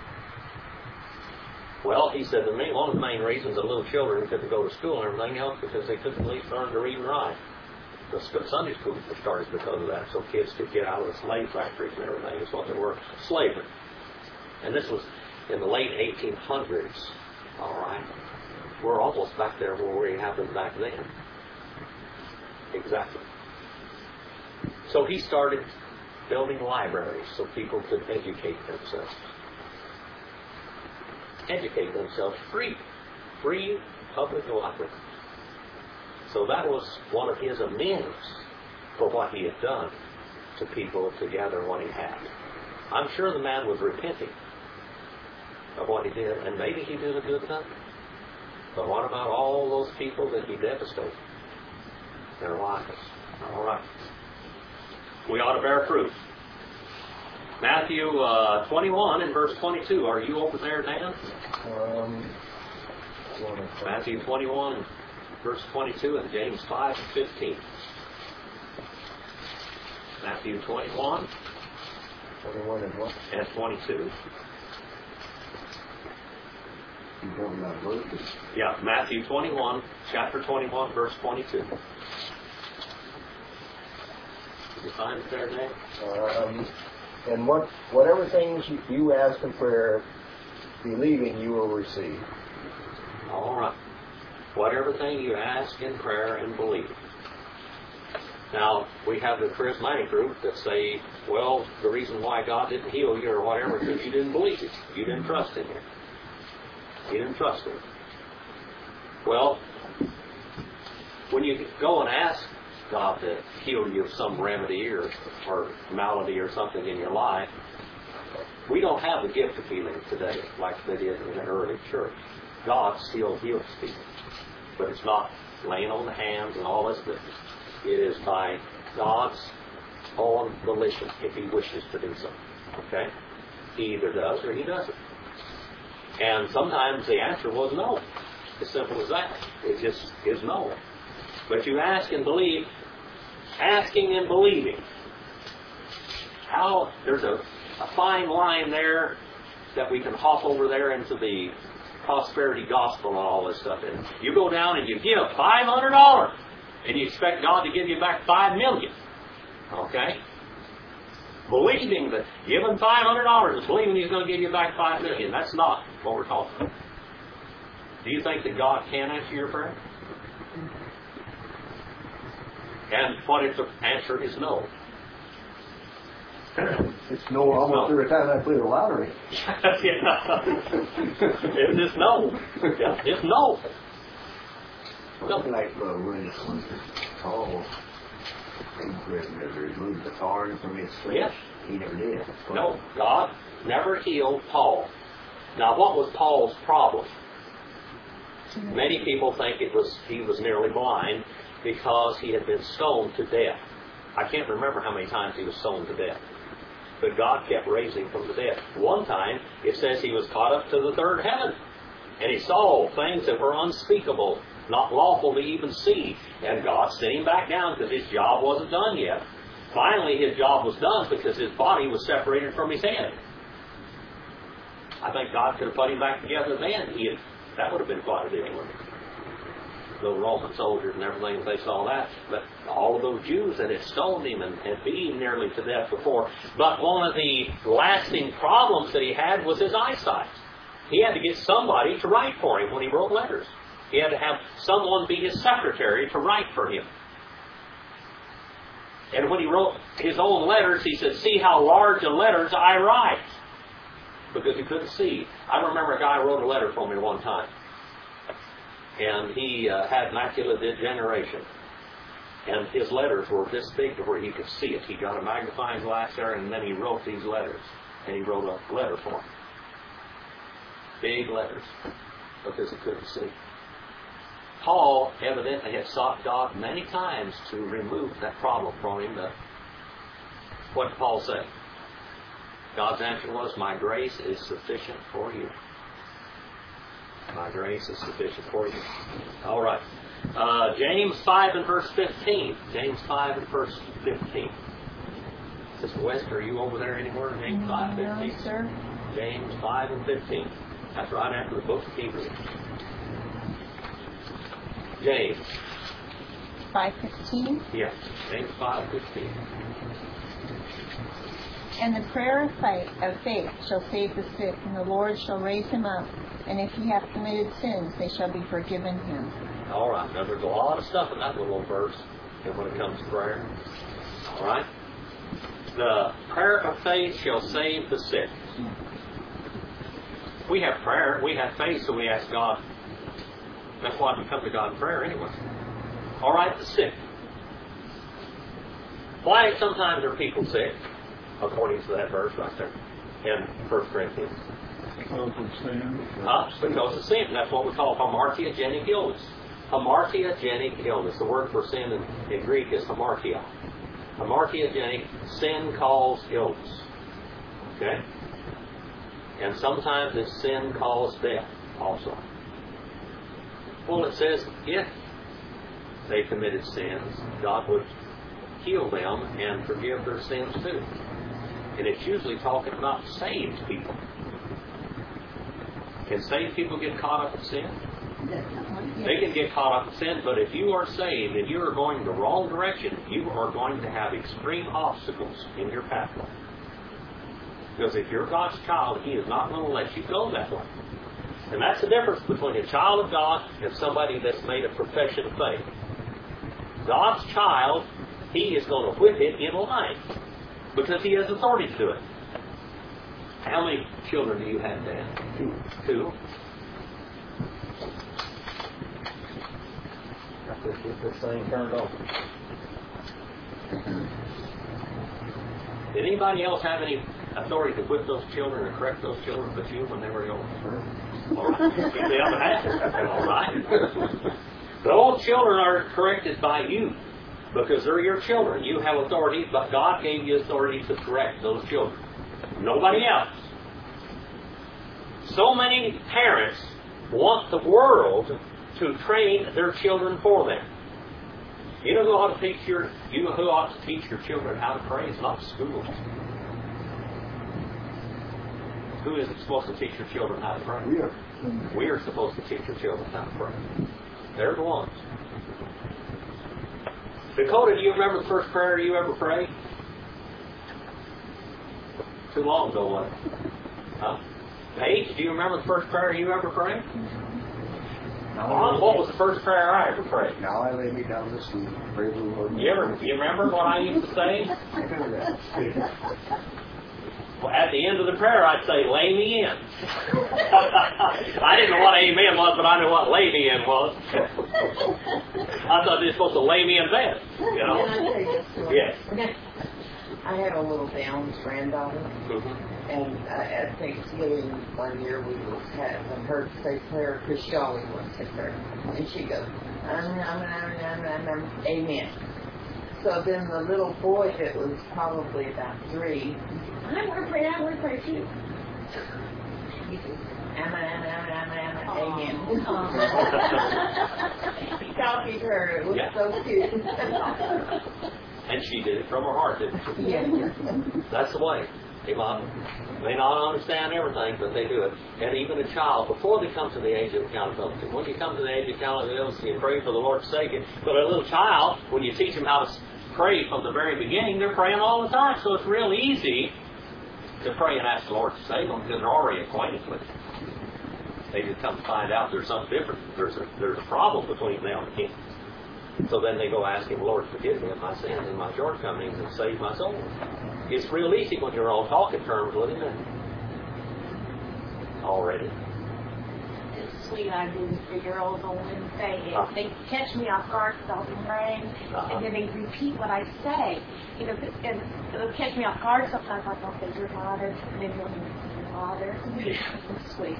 Speaker 1: Well, he said to me, one of the main reasons that little children couldn't go to school and everything else because they couldn't at least learn to read and write. The Sunday schools were started because of that, so kids could get out of the slave factories and everything. Is what they were, slavery. And this was in the late eighteen hundreds. All right, we're almost back there where we happened back then. Exactly. So he started building libraries so people could educate themselves. Educate themselves free, free public library. So that was one of his amends for what he had done to people to gather what he had. I'm sure the man was repenting of what he did, and maybe he did a good thing. But what about all those people that he devastated? Their lives. All right. We ought to bear fruit. Matthew uh, twenty-one and verse twenty-two. Are you over there, Dan?
Speaker 2: Um,
Speaker 1: Matthew twenty-one, verse twenty-two, and James five and fifteen. Matthew twenty-one,
Speaker 2: twenty-one and what?
Speaker 1: and twenty-two.
Speaker 6: You talking about verses?
Speaker 1: Yeah, Matthew twenty-one, chapter twenty-one, verse twenty-two. Did you find it there, Dan?
Speaker 2: Um, and what, whatever things you, you ask in prayer, believing you will receive.
Speaker 1: All right. Whatever thing you ask in prayer and believe. Now, we have the charismatic group that say, well, the reason why God didn't heal you or whatever is because you didn't believe it. You didn't trust in Him. You didn't trust Him. Well, when you go and ask God to heal you of some remedy or, or malady or something in your life, we don't have the gift of healing today like they did in the early church. God still heals people. But it's not laying on the hands and all this business. It is by God's own volition if He wishes to do so. Okay? He either does or he doesn't. And sometimes the answer was no. As simple as that. It just is no. But you ask and believe, asking and believing. How there's a, a fine line there that we can hop over there into the prosperity gospel and all this stuff. And you go down and you give five hundred dollars and you expect God to give you back five million dollars. Okay? Believing that giving five hundred dollars is believing He's going to give you back five million dollars. That's not what we're talking about. Do you think that God can answer your prayer? And what its answer is no.
Speaker 2: It's no almost every time I play the lottery.
Speaker 1: Yeah. It's no. Yeah, it's no.
Speaker 6: Well, like uh, when Paul removed the thorn from his flesh,
Speaker 1: yes.
Speaker 6: He never did.
Speaker 1: No, God never healed Paul. Now, what was Paul's problem? Many people think it was he was nearly blind because he had been stoned to death. I can't remember how many times he was stoned to death. But God kept raising him from the dead. One time, it says he was caught up to the third heaven. And he saw things that were unspeakable, not lawful to even see. And God sent him back down because his job wasn't done yet. Finally, his job was done because his body was separated from his head. I think God could have put him back together then. He had, that would have been quite a deal. The Roman soldiers and everything, they saw that. But all of those Jews that had stoned him and had beat him nearly to death before. But one of the lasting problems that he had was his eyesight. He had to get somebody to write for him when he wrote letters. He had to have someone be his secretary to write for him. And when he wrote his own letters, he said, "See how large the letters I write." Because he couldn't see. I remember a guy wrote a letter for me one time. And he uh, had macular degeneration. And his letters were this big to where he could see it. He got a magnifying glass there, and then he wrote these letters. And he wrote a letter for him. Big letters. Because he couldn't see. Paul evidently had sought God many times to remove that problem from him. But what did Paul say? God's answer was, "My grace is sufficient for you." My grace is sufficient for you. All right. Uh, James five and verse fifteen. James five and verse fifteen. Sister West, are you over there anywhere? James five and fifteen.
Speaker 5: No, sir.
Speaker 1: James five and fifteen. That's right after the book of Hebrews. James.
Speaker 5: five fifteen.
Speaker 1: Yes. James five fifteen.
Speaker 5: And the prayer of faith, of faith shall save the sick, and the Lord shall raise him up. And if he hath committed sins, they shall be forgiven him.
Speaker 1: All right. Now, there's a lot of stuff in that little verse when it comes to prayer. All right. The prayer of faith shall save the sick. We have prayer. We have faith, so we ask God. That's why we come to God in prayer anyway. All right, the sick. Why sometimes are people sick? According to that verse right there in First Corinthians.
Speaker 4: Because of sin.
Speaker 1: Uh, because of sin. That's what we call hamartiogenic illness. Hamartiogenic illness. The word for sin in, in Greek is hamartia. Hamartiogenic, sin caused illness. Okay? And sometimes this sin caused death also. Well, it says if they committed sins, God would heal them and forgive their sins too. And it's usually talking about saved people. Can saved people get caught up in sin? They can get caught up in sin, but if you are saved and you are going the wrong direction, you are going to have extreme obstacles in your pathway. Because if you're God's child, He is not going to let you go that way. And that's the difference between a child of God and somebody that's made a profession of faith. God's child, He is going to whip it in line because He has authority to do it. How many children do you have, Dan? Two. Two. Let's get this thing turned on. Did anybody else have any authority to whip those children or correct those children but you when they were young? All right. You the other half. All right. Those children are corrected by you because they're your children. You have authority, but God gave you authority to correct those children. Nobody else. So many parents want the world to train their children for them. You know who ought to teach your you know who ought to teach your children how to pray? It's not schools. Who is supposed to teach your children how to pray?
Speaker 6: We are.
Speaker 1: We are supposed to teach your children how to pray. They're the ones. Dakota, do you remember the first prayer you ever prayed? Too long ago, wasn't it? Huh? Paige, do you remember the first prayer you ever prayed? Ron, what was the first prayer I ever prayed?
Speaker 6: Now I lay me down to sleep. Pray the Lord.
Speaker 1: You ever you remember what I used to say?
Speaker 6: I remember that.
Speaker 1: Well, at the end of the prayer, I'd say, "Lay me in." I didn't know what amen was, but I knew what lay me in was. I thought they were supposed to lay me in bed. You know?
Speaker 9: Can I tell you a story?
Speaker 1: Yes.
Speaker 9: I had a little Downs granddaughter,
Speaker 1: Mm-hmm.
Speaker 9: and uh, at Thanksgiving one year we was having her say prayer because she always wants to say prayer, and she goes, um, um, um, um, um, um, "Amen." So then the little boy that was probably about three, I want to pray, I want to pray too. He says, "Amen, amen, amen, amen, amen." He copied her. It was
Speaker 1: Yeah.
Speaker 9: so cute.
Speaker 1: And she did it from her heart, didn't she?
Speaker 9: Yeah.
Speaker 1: That's the way. They might, may not understand everything, but they do it. And even a child, before they come to the age of accountability, when you come to the age of accountability, you pray for the Lord's sake. But a little child, when you teach them how to pray from the very beginning, they're praying all the time. So it's real easy to pray and ask the Lord to save them because they're already acquainted with it. They just come to find out there's something different. There's a, there's a problem between them and Him. So then they go ask Him, "Lord, forgive me of my sins and my shortcomings and save my soul." It's real easy when you're on talking terms with Him already.
Speaker 3: It's sweet. I do the girls on Wednesday. If
Speaker 1: Uh-huh.
Speaker 3: they catch me off guard because I'll be praying,
Speaker 1: Uh-huh.
Speaker 3: and then they repeat what I say. You know, and they'll catch me off guard sometimes. Like I'll say, "Your Father," and then they'll say, "Your Father." It's sweet.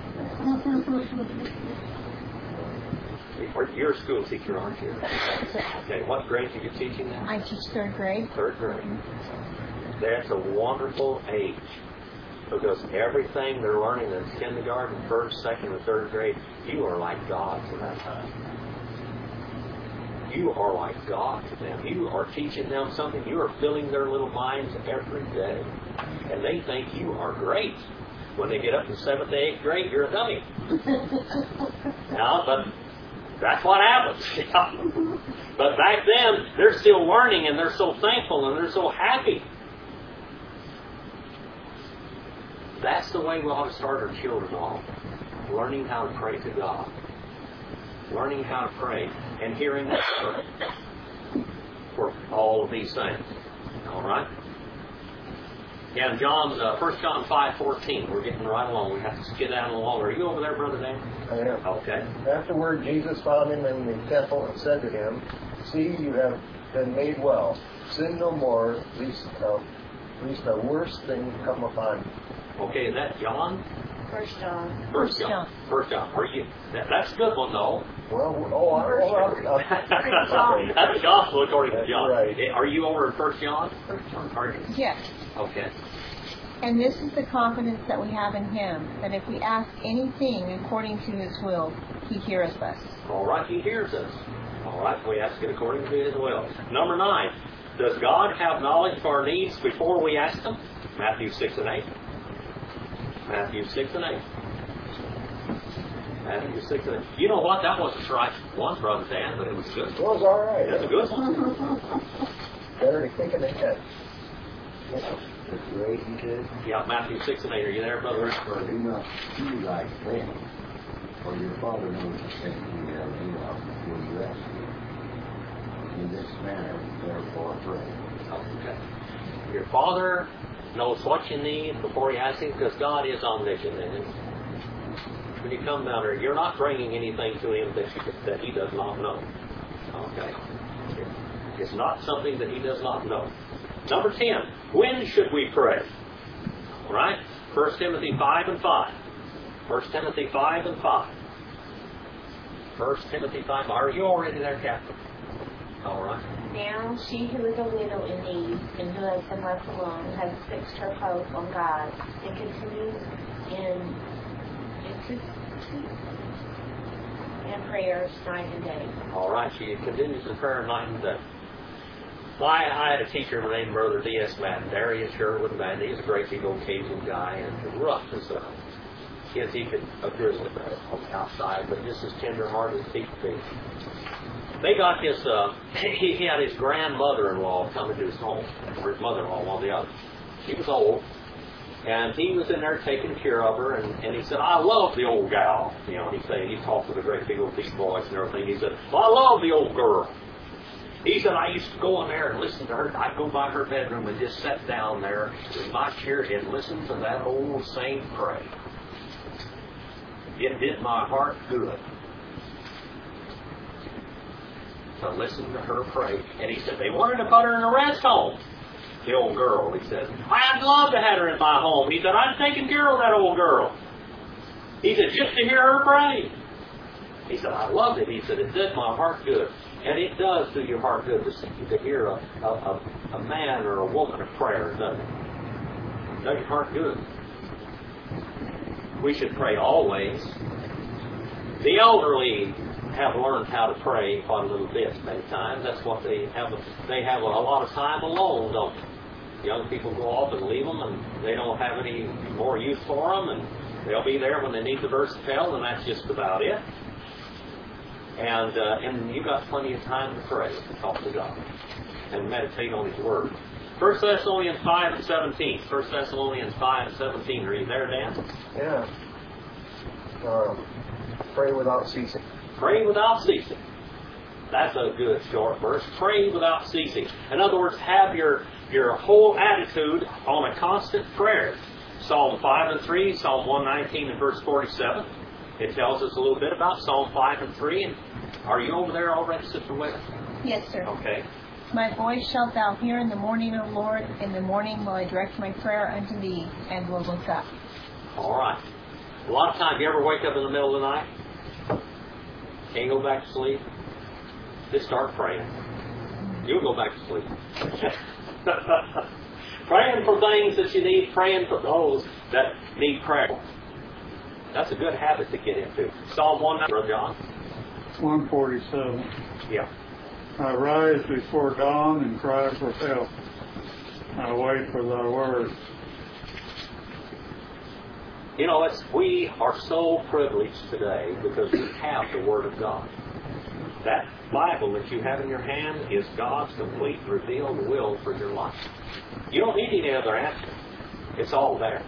Speaker 1: You're a school teacher, aren't you? Okay, what grade are you teaching now?
Speaker 5: I teach third grade.
Speaker 1: Third grade. That's a wonderful age because everything they're learning in kindergarten, first, second, and third grade, you are like God to that time. You are like God to them. You are teaching them something. You are filling their little minds every day. And they think you are great. When they get up to seventh, eighth grade, you're a dummy. Now, but that's what happens. But back then, they're still learning and they're so thankful and they're so happy. That's the way we ought to start our children off. Learning how to pray to God. Learning how to pray and hearing that for all of these things. All right? Yeah, John, uh, First John five fourteen. We're getting right along. We have to skid down a little longer. Are you over there, Brother Dan?
Speaker 2: I am.
Speaker 1: Okay.
Speaker 2: Afterward, Jesus found him in the temple and said to him, "See, you have been made well. Sin no more, lest, uh, lest a worse thing come upon you."
Speaker 1: Okay, is that John?
Speaker 3: First John.
Speaker 1: First John. First John. Are you? That, that's a good one, though.
Speaker 2: Well, oh, I, oh, I, I,
Speaker 1: That's the gospel according to John.
Speaker 2: Right.
Speaker 1: Are you over in First John?
Speaker 3: First John.
Speaker 1: Are you?
Speaker 5: Yes.
Speaker 1: Okay.
Speaker 5: And this is the confidence that we have in Him, that if we ask anything according to His will, He hears us.
Speaker 1: All right, He hears us. All right, we ask it according to His will. Number nine, does God have knowledge of our needs before we ask them? Matthew six and eight. Matthew six and eight. Matthew six and eight. You know what? That wasn't the right one, Brother Dan, but it was good.
Speaker 2: it was all right.
Speaker 1: That's a good one.
Speaker 2: Better to think in the head.
Speaker 6: That's great, he said.
Speaker 1: Yeah, Matthew six and eight. Are you there, Brother?
Speaker 6: For do not be like them, for your Father knows the things you have need of when you ask Him. In this manner, therefore, pray.
Speaker 1: Okay. Your Father knows what you need before you ask Him, because God is omniscient. And when you come down there, you're not bringing anything to Him that, you, that He does not know. Okay. It's not something that He does not know. Number ten, when should we pray? All right? First Timothy five and five. First Timothy five and five. First Timothy five. Are you already there, Captain? All right.
Speaker 3: Now she who is a widow in need and who has been left alone has fixed her hope on God and continues in And prayers night and day.
Speaker 1: All right, she continues in prayer night and day. Well, I, I had a teacher named Brother D S Madden there. He is Sherwood Madden. He's a great big old Cajun guy and rough as a, as he could a grizzly bear on the outside, but just as tender-hearted as he could be. They got his, uh, he, he had his grandmother-in-law coming to his home, or his mother-in-law, one or the other. She was old, and he was in there taking care of her, and, and he said, I love the old gal. You know, he said, he talked with a great big old deep voice and everything. He said, well, I love the old girl. He said, I used to go in there and listen to her. I'd go by her bedroom and just sit down there in my chair and listen to that old saint pray. It did my heart good to listen to her pray. And he said, they wanted to put her in a rest home. The old girl, he said. I'd love to have her in my home. He said, I'm taking care of that old girl. He said, just to hear her pray. He said, I loved it. He said, it did my heart good. And it does do your heart good to, to hear a, a, a, a man or a woman of prayer, doesn't it? It does your heart good. We should pray always. The elderly have learned how to pray quite a little bit many times. That's what they have. They have a lot of time alone, don't they? Young people go off and leave them, and they don't have any more use for them, and they'll be there when they need the verse fell, and that's just about it. And uh, and you got plenty of time to pray, to talk to God, and meditate on His Word. First Thessalonians five and seventeen. First Thessalonians five and seventeen. Are you there, Dan?
Speaker 2: Yeah. Um, pray without ceasing.
Speaker 1: Pray without ceasing. That's a good short verse. Pray without ceasing. In other words, have your your whole attitude on a constant prayer. Psalm five and three, Psalm one nineteen and verse forty-seven. It tells us a little bit about Psalm five and three. And are you over there already, Sister Willa?
Speaker 5: Yes, sir.
Speaker 1: Okay.
Speaker 5: My voice shalt thou hear in the morning, O Lord. In the morning will I direct my prayer unto thee, and will look up.
Speaker 1: All right. A lot of times, you ever wake up in the middle of the night? Can't go back to sleep? Just start praying. You'll go back to sleep. Praying for things that you need, praying for those that need prayer. That's a good habit to get into. Psalm one, Brother John.
Speaker 4: one forty-seven.
Speaker 1: Yeah.
Speaker 4: I rise before dawn and cry for help. I wait for thy word.
Speaker 1: You know, it's, we are so privileged today because we have the Word of God. That Bible that you have in your hand is God's complete revealed will for your life. You don't need any other answer. It's all there.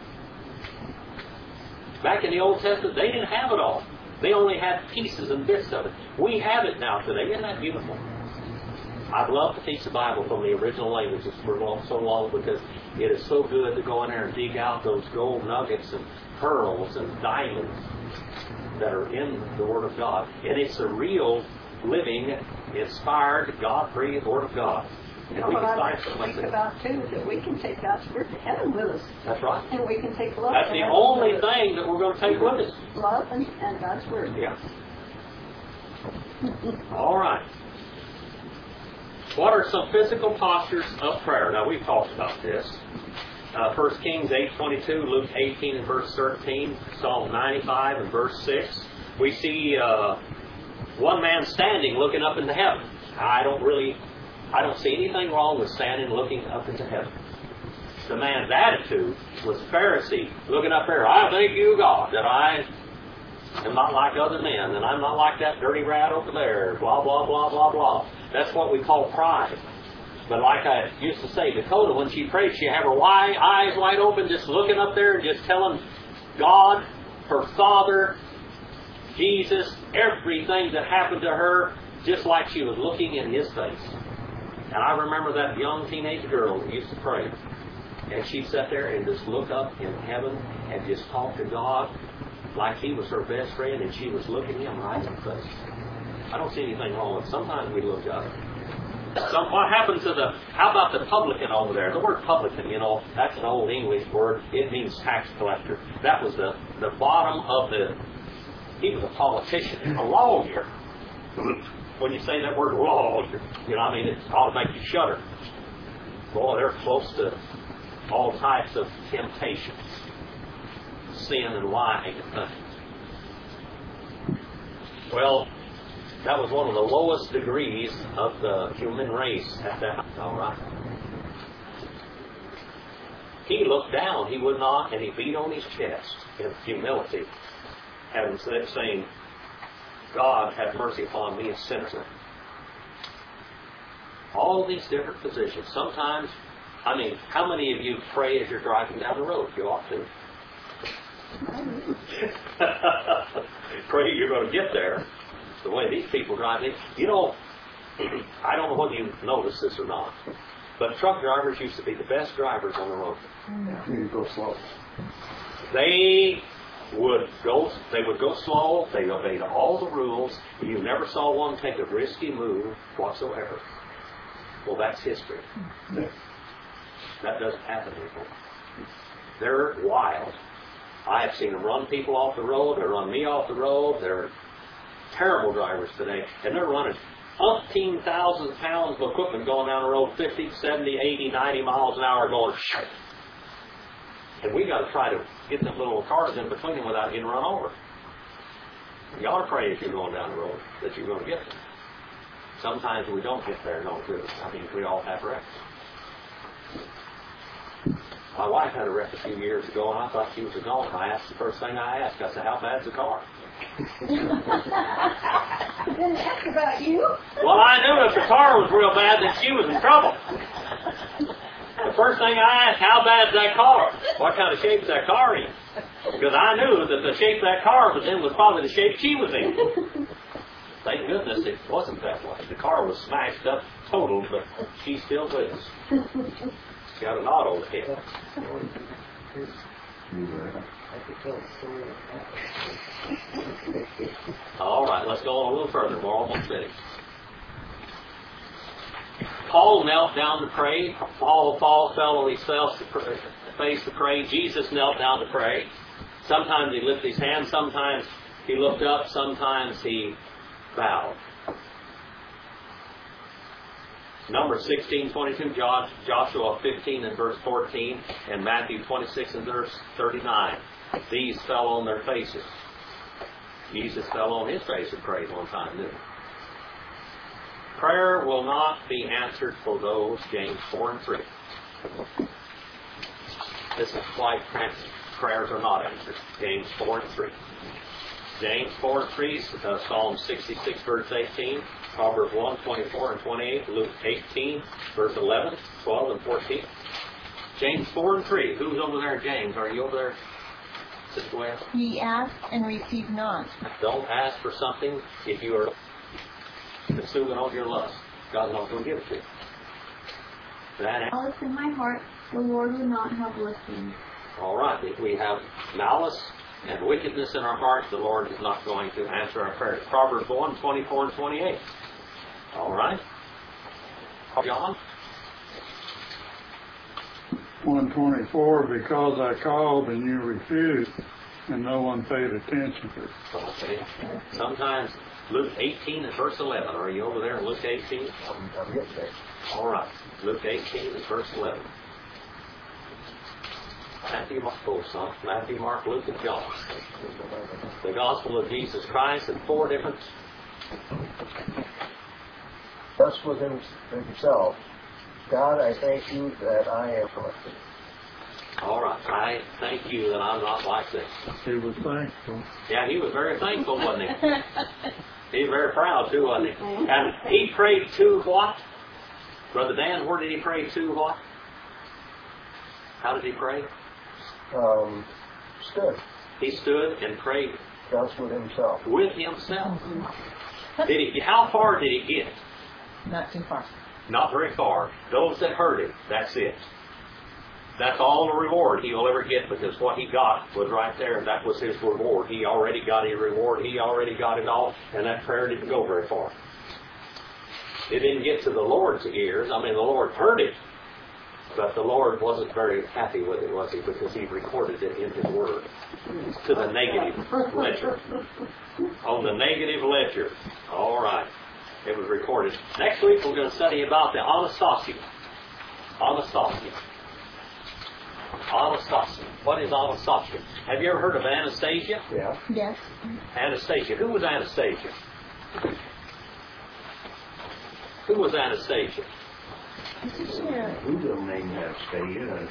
Speaker 1: Back in the Old Testament, they didn't have it all. They only had pieces and bits of it. We have it now today. Isn't that beautiful? I'd love to teach the Bible from the original languages for so long because it is so good to go in there and dig out those gold nuggets and pearls and diamonds that are in the Word of God. And it's a real, living, inspired, God-breathed Word of God. And we
Speaker 7: Well,
Speaker 1: can
Speaker 7: I
Speaker 1: find
Speaker 7: like to
Speaker 1: something
Speaker 7: think
Speaker 1: like
Speaker 7: about, too, that we can take God's Word to heaven with us.
Speaker 1: That's right.
Speaker 7: And we can take love
Speaker 1: That's
Speaker 7: to
Speaker 1: the
Speaker 7: heaven
Speaker 1: only
Speaker 7: with us.
Speaker 1: thing that we're going to take with us.
Speaker 7: Love and, and God's Word.
Speaker 1: Yeah. All right. What are some physical postures of prayer? Now, we've talked about this. Uh, First Kings eight twenty-two, Luke eighteen and verse thirteen, Psalm ninety-five and verse six. We see uh, one man standing looking up into heaven. I don't really, I don't see anything wrong with standing looking up into heaven. The man's attitude was Pharisee, looking up there. I thank you, God, that I am not like other men, and I'm not like that dirty rat over there, blah, blah, blah, blah, blah. That's what we call pride. But like I used to say, Dakota, when she prayed, she had her wide, eyes wide open, just looking up there and just telling God, her Father, Jesus, everything that happened to her, just like she was looking in His face. And I remember that young teenage girl who used to pray. And she'd sit there and just look up in heaven and just talk to God like He was her best friend, and she was looking Him right in the face. I don't see anything wrong with it. Sometimes we look up. Some, what happened to the, how about the publican over there? The word publican, you know, that's an old English word. It means tax collector. That was the, the bottom of the, he was a politician, a lawyer. When you say that word lawyer, you know, I mean, it ought to make you shudder. Boy, they're close to all types of temptations, sin and lying and things. Well, that was one of the lowest degrees of the human race at that. All right. He looked down. He would not, and he beat on his chest in humility, and said, saying, God, have mercy upon me, a sinner. All these different positions. Sometimes, I mean, how many of you pray as you're driving down the road? You ought to. Pray you're going to get there. The way these people drive, they, you know, I don't know whether you notice this or not, but truck drivers used to be the best drivers on the road.
Speaker 2: You go slow.
Speaker 1: They would go. They would go slow. They obeyed all the rules. You never saw one take a risky move whatsoever. Well, that's history. That doesn't happen anymore. They're wild. I have seen them run people off the road. They run me off the road. They're terrible drivers today, and they're running umpteen thousand pounds of equipment going down the road fifty, seventy, eighty, ninety miles an hour going shh. And we got to try to get them little cars in between them without getting run over. You ought to pray if you're going down the road that you're going to get there. Sometimes we don't get there, no good. I mean, we all have wrecks. My wife had a wreck a few years ago, and I thought she was a goner. I asked the first thing I asked, I said, how bad's the car?
Speaker 7: Didn't ask about you.
Speaker 1: Well, I knew if the car was real bad, then she was in trouble. The first thing I asked, how bad's that car? What kind of shape is that car in? Because I knew that the shape that car was in was probably the shape she was in. Thank goodness it wasn't that way. The car was smashed up, totaled, but she still lives. She got an auto hit. All right, let's go on a little further. We're almost finished. Paul knelt down to pray. Paul, Paul fell on his face to pray. Jesus knelt down to pray. Sometimes he lifted his hands. Sometimes he looked up. Sometimes he bowed. Numbers sixteen twenty-two, Joshua fifteen and verse fourteen, and Matthew twenty-six and verse thirty-nine. These fell on their faces. Jesus fell on his face and prayed one time, didn't he? Prayer will not be answered for those, James four and three. This is why prayers are not answered. James four and three. James four and three, uh, Psalm sixty-six, verse eighteen, Proverbs one, twenty-four and twenty-eight, Luke eighteen, verse eleven, twelve and fourteen. James four and three. Who's over there, James? Are you over there, Sister West?
Speaker 5: Ye ask and receive not.
Speaker 1: Don't ask for something if you are consuming all your lust. God's not going to give it to you. That
Speaker 8: Malice in my heart, the Lord would not have listened.
Speaker 1: all right. If we have malice and wickedness in our hearts, the Lord is not going to answer our prayers. Proverbs one, twenty-four and twenty-eight. All right. John?
Speaker 4: one twenty-four, because I called and you refused, and no one paid attention to it.
Speaker 1: Okay. Sometimes Luke eighteen and verse eleven. Are you over there in Luke eighteen?
Speaker 2: I'm, I'm getting there.
Speaker 1: All right. Luke eighteen and verse eleven. Matthew, Mark, oh, son. Matthew, Mark, Luke, and John. The Gospel of Jesus Christ in four different.
Speaker 2: Thus within himself, God, I thank you that I am afflicted.
Speaker 1: All right. I thank you that I'm not like this.
Speaker 4: He was thankful.
Speaker 1: Yeah, he was very thankful, wasn't he? He was very proud, too, wasn't he? And he prayed to what? Brother Dan, where did he pray to what? How did he pray?
Speaker 2: Um, stood.
Speaker 1: He stood and prayed
Speaker 2: Thus with himself.
Speaker 1: with himself. Did he? How far did he get?
Speaker 5: Not too far.
Speaker 1: Not very far. Those that heard him, that's it. That's all the reward he will ever get, because what he got was right there. That was his reward. He already got his reward. He already got it all, and that prayer didn't go very far. It didn't get to the Lord's ears. I mean, the Lord heard it, but the Lord wasn't very happy with it, was he? Because he recorded it in his word to the negative ledger. On the negative ledger. All right. It was recorded. Next week we're going to study about the Anastasia. Anastasia. Anastasia. What is Anastasia? Have you ever heard of Anastasia?
Speaker 2: Yeah.
Speaker 5: Yes.
Speaker 1: Anastasia. Who was Anastasia? was Anastasia?
Speaker 6: Who don't name Anastasia?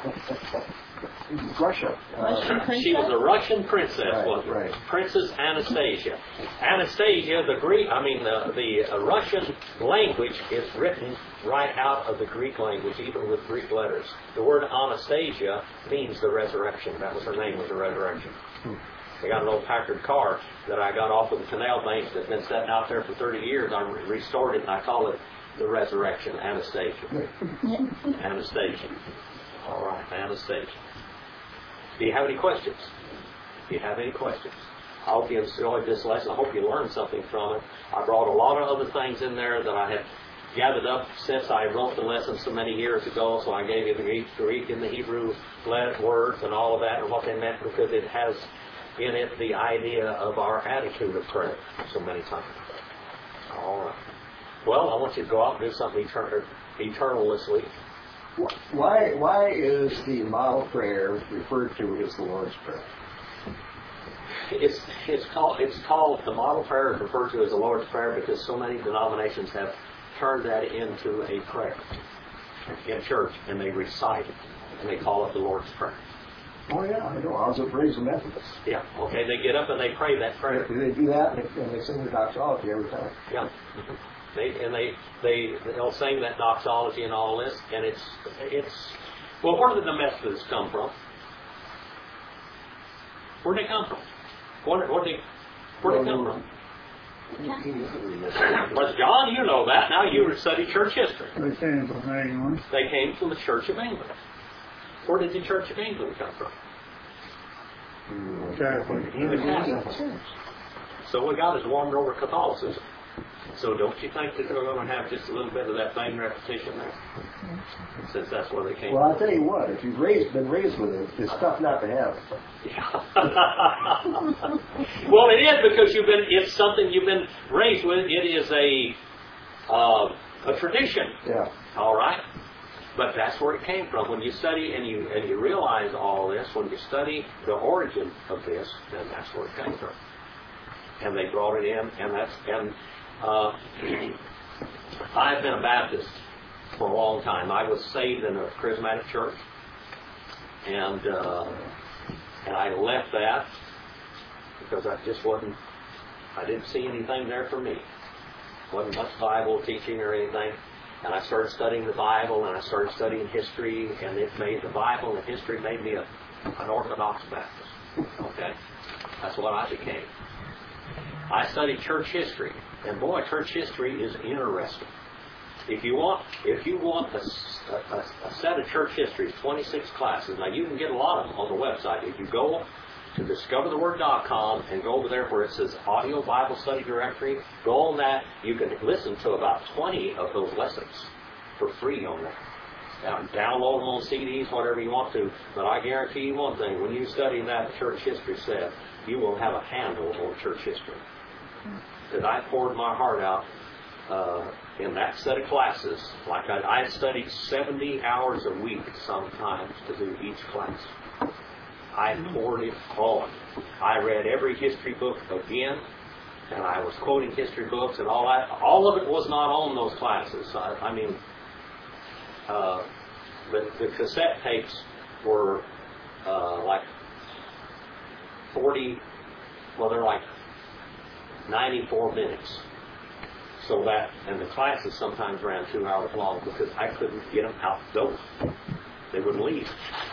Speaker 6: Russia.
Speaker 5: Russian princess?
Speaker 1: She was a Russian princess,
Speaker 6: Right,
Speaker 1: wasn't it?
Speaker 6: right.
Speaker 1: Princess Anastasia. Anastasia, the Greek, I mean, the, the uh, Russian language is written right out of the Greek language, even with Greek letters. The word Anastasia means the resurrection. That was her name, was the resurrection. I got an old Packard car that I got off of the canal bank that's been sitting out there for thirty years. I re- restored it and I call it the resurrection, Anastasia. Anastasia. All right, Anastasia. Do you have any questions? Do you have any questions? I hope you enjoyed this lesson. I hope you learned something from it. I brought a lot of other things in there that I had gathered up since I wrote the lesson so many years ago. So I gave you the Greek, Greek and the Hebrew words and all of that and what they meant, because it has in it the idea of our attitude of prayer so many times. All right. Well, I want you to go out and do something etern- eternal this week.
Speaker 2: Why, why is the model prayer referred to as the Lord's Prayer?
Speaker 1: It's it's called it's called the model prayer is referred to as the Lord's Prayer because so many denominations have turned that into a prayer in church, and they recite it, and they call it the Lord's Prayer.
Speaker 2: Oh yeah, I know. I was a praise and Methodist.
Speaker 1: Yeah. Okay. They get up and they pray that prayer.
Speaker 2: They do that, and they, and they sing the doxology every time.
Speaker 1: Yeah. They and they they they'll sing that doxology and all this, and it's it's well. Where did the Methodists come from? Where did they come from? Where where they where did they come from? Well, John, you know that. Now you study church history.
Speaker 4: They came from England.
Speaker 1: They came from the Church of England. Where did the Church of England come from?
Speaker 4: Catholic.
Speaker 1: The Catholic Church. So we got is warmed over Catholicism. So don't you think that they're going to have just a little bit of that same repetition there? Since that's where they came
Speaker 2: Well, I'll tell you what, if you've raised, been raised with it, it's tough not to have it.
Speaker 1: Yeah. Well, it is because you've been, it's something you've been raised with. It is a, uh, a tradition.
Speaker 2: Yeah.
Speaker 1: All right? But that's where it came from. When you study and you and you realize all this, when you study the origin of this, then that's where it came from. And they brought it in, and that's and uh, I've been a Baptist for a long time. I was saved in a charismatic church, and uh, and I left that because I just wasn't. I didn't see anything there for me. Wasn't much Bible teaching or anything. And I started studying the Bible, and I started studying history, and it made the Bible and history made me a, an Orthodox Baptist. Okay? That's what I became. I studied church history, and boy, church history is interesting. If you want, if you want a, a, a set of church histories, twenty-six classes. Now you can get a lot of them on the website. If you go to discover the word dot com and go over there where it says Audio Bible Study Directory, go on that. You can listen to about twenty of those lessons for free on there. Now, download them on C Ds, whatever you want to. But I guarantee you one thing: when you study that church history set, you will have a handle on church history. Because I poured my heart out uh, in that set of classes. Like I, I studied seventy hours a week sometimes to do each class. I poured it on. I read every history book again, and I was quoting history books and all that. All of it was not on those classes. I, I mean, uh, the, the cassette tapes were uh, like forty, well, they're like ninety-four minutes. So that, and the classes sometimes ran two hours long because I couldn't get them out the door. They wouldn't leave.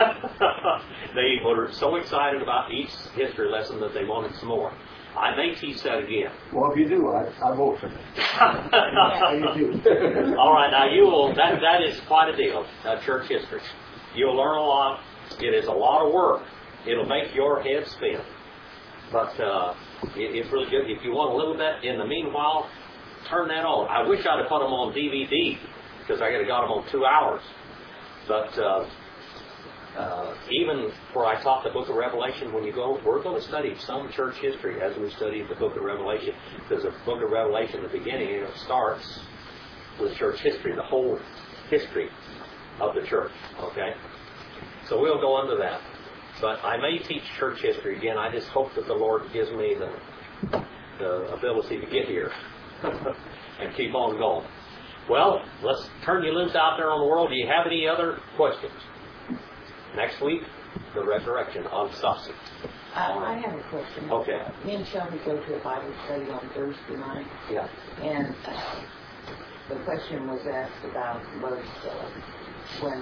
Speaker 1: They were so excited about each history lesson that they wanted some more. I may teach that again.
Speaker 2: Well, if you do, I, I vote for it.
Speaker 1: Yeah, you do. All right, now you will. That that is quite a deal. Uh, church history. You'll learn a lot. It is a lot of work. It'll make your head spin. But uh, it, it's really good. If you want a little bit, in the meanwhile, turn that on. I wish I'd have put them on D V D because I could have got them on two hours. But uh, uh, even where I taught the book of Revelation, when you go, we're going to study some church history as we study the book of Revelation. Because the book of Revelation, the beginning, it starts with church history, the whole history of the church. Okay? So we'll go into that. But I may teach church history again. I just hope that the Lord gives me the, the ability to get here and keep on going. Well, let's turn you loose out there on the world. Do you have any other questions? Next week, the resurrection on Sussex.
Speaker 9: Uh, I have a question.
Speaker 1: Okay.
Speaker 9: Me and Shelby go to a Bible study on Thursday night.
Speaker 1: Yeah.
Speaker 9: And uh, the question was asked about was uh, when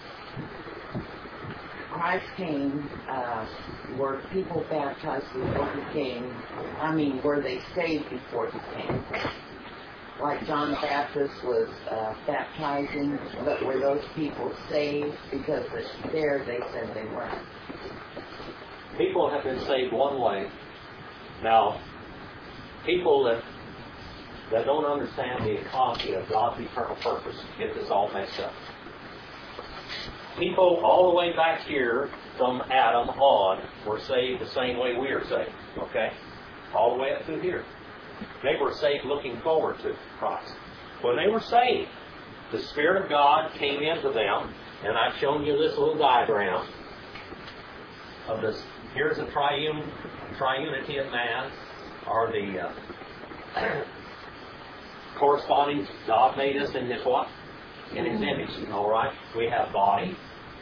Speaker 9: Christ came, uh, were people baptized before he came? I mean, were they saved before he came? Like John the Baptist was uh, baptizing, but were those people saved? Because there they said they weren't.
Speaker 1: People have been saved one way. Now, people that that don't understand the economy of God's eternal purpose get this all messed up. People all the way back here from Adam on were saved the same way we are saved. Okay? All the way up through here. They were saved looking forward to Christ. When they were saved, the Spirit of God came into them, and I've shown you this little diagram of this. Here's the triune, triunity of man, or the uh, corresponding. God made us in His what? In His image. All right. We have body.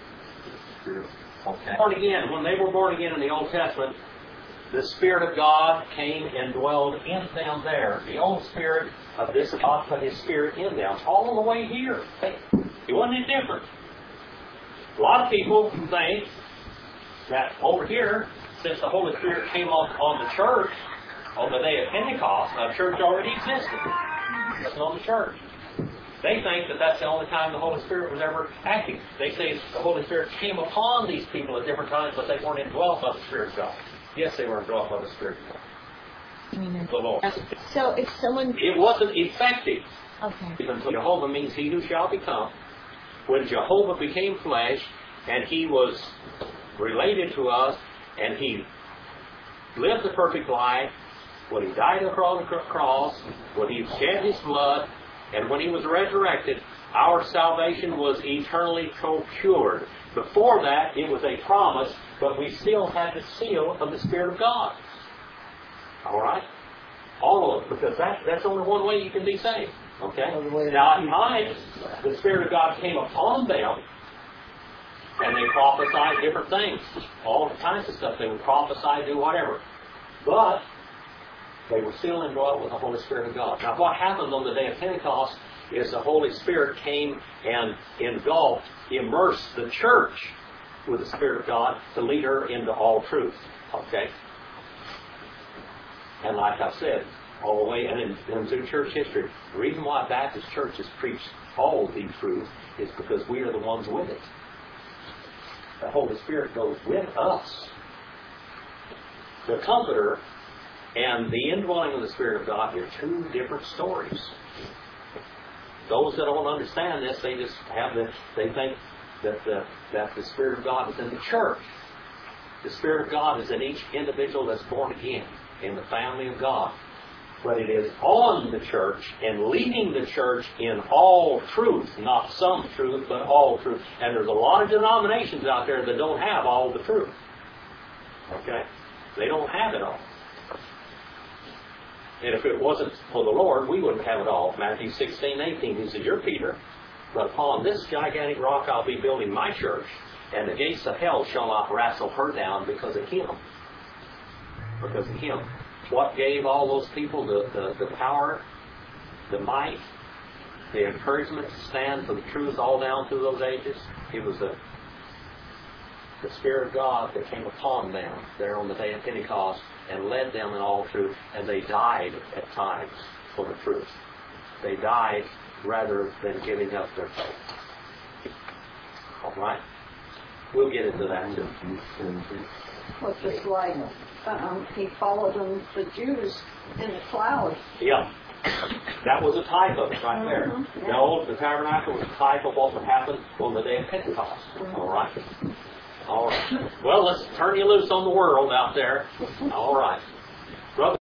Speaker 1: Okay. Born again. When they were born again in the Old Testament, the Spirit of God came and dwelled in them there. The old Spirit of this God put His Spirit in them all the way here. It wasn't any different. A lot of people think that over here, since the Holy Spirit came on, on the church on the day of Pentecost, a church already existed. It's on the church. They think that that's the only time the Holy Spirit was ever acting. They say the Holy Spirit came upon these people at different times, but they weren't indwelt by the Spirit of God. Yes, they were indwelt by the Spirit of God. The Lord.
Speaker 5: So if someone...
Speaker 1: It wasn't effective.
Speaker 5: Okay.
Speaker 1: Because Jehovah means He who shall become. When Jehovah became flesh, and He was related to us, and He lived the perfect life, when He died on the cross, when He shed His blood, and when He was resurrected, our salvation was eternally procured. Before that, it was a promise, but we still had the seal of the Spirit of God. All right? All of it, because that, that's only one way you can be saved. Okay? Now, at times, the Spirit of God came upon them, and they prophesied different things. All kinds of stuff. They would prophesy, do whatever. But they were still indwelt with the Holy Spirit of God. Now, what happened on the day of Pentecost is the Holy Spirit came and engulfed, immersed the church with the Spirit of God to lead her into all truth. Okay? And like I said, all the way and in, in through church history, the reason why Baptist churches preach all the truth is because we are the ones with it. The Holy Spirit goes with us. The Comforter and the indwelling of the Spirit of God are two different stories. Those that don't understand this, they just have the, they think that the, that the Spirit of God is in the church. The Spirit of God is in each individual that's born again in the family of God. But it is on the church and leading the church in all truth, not some truth, but all truth. And there's a lot of denominations out there that don't have all the truth. Okay? They don't have it all. And if it wasn't for the Lord, we wouldn't have it all. Matthew sixteen, eighteen, He says, "You're Peter, but upon this gigantic rock I'll be building my church, and the gates of hell shall not wrestle her down because of Him." Because of Him. What gave all those people the, the, the power, the might, the encouragement to stand for the truth all down through those ages? It was the, the Spirit of God that came upon them there on the day of Pentecost and led them in all truth, and they died at times for the truth. They died rather than giving up their faith. All right? We'll get into that too.
Speaker 7: Well, just like um, He followed them, the Jews, in the cloud.
Speaker 1: Yeah. That was a type of it right there.
Speaker 7: Mm-hmm. Yeah.
Speaker 1: The old, the tabernacle was a type of what would happen on the day of Pentecost.
Speaker 7: Mm-hmm.
Speaker 1: All right? All right. Well, let's turn you loose on the world out there. All right. Brother.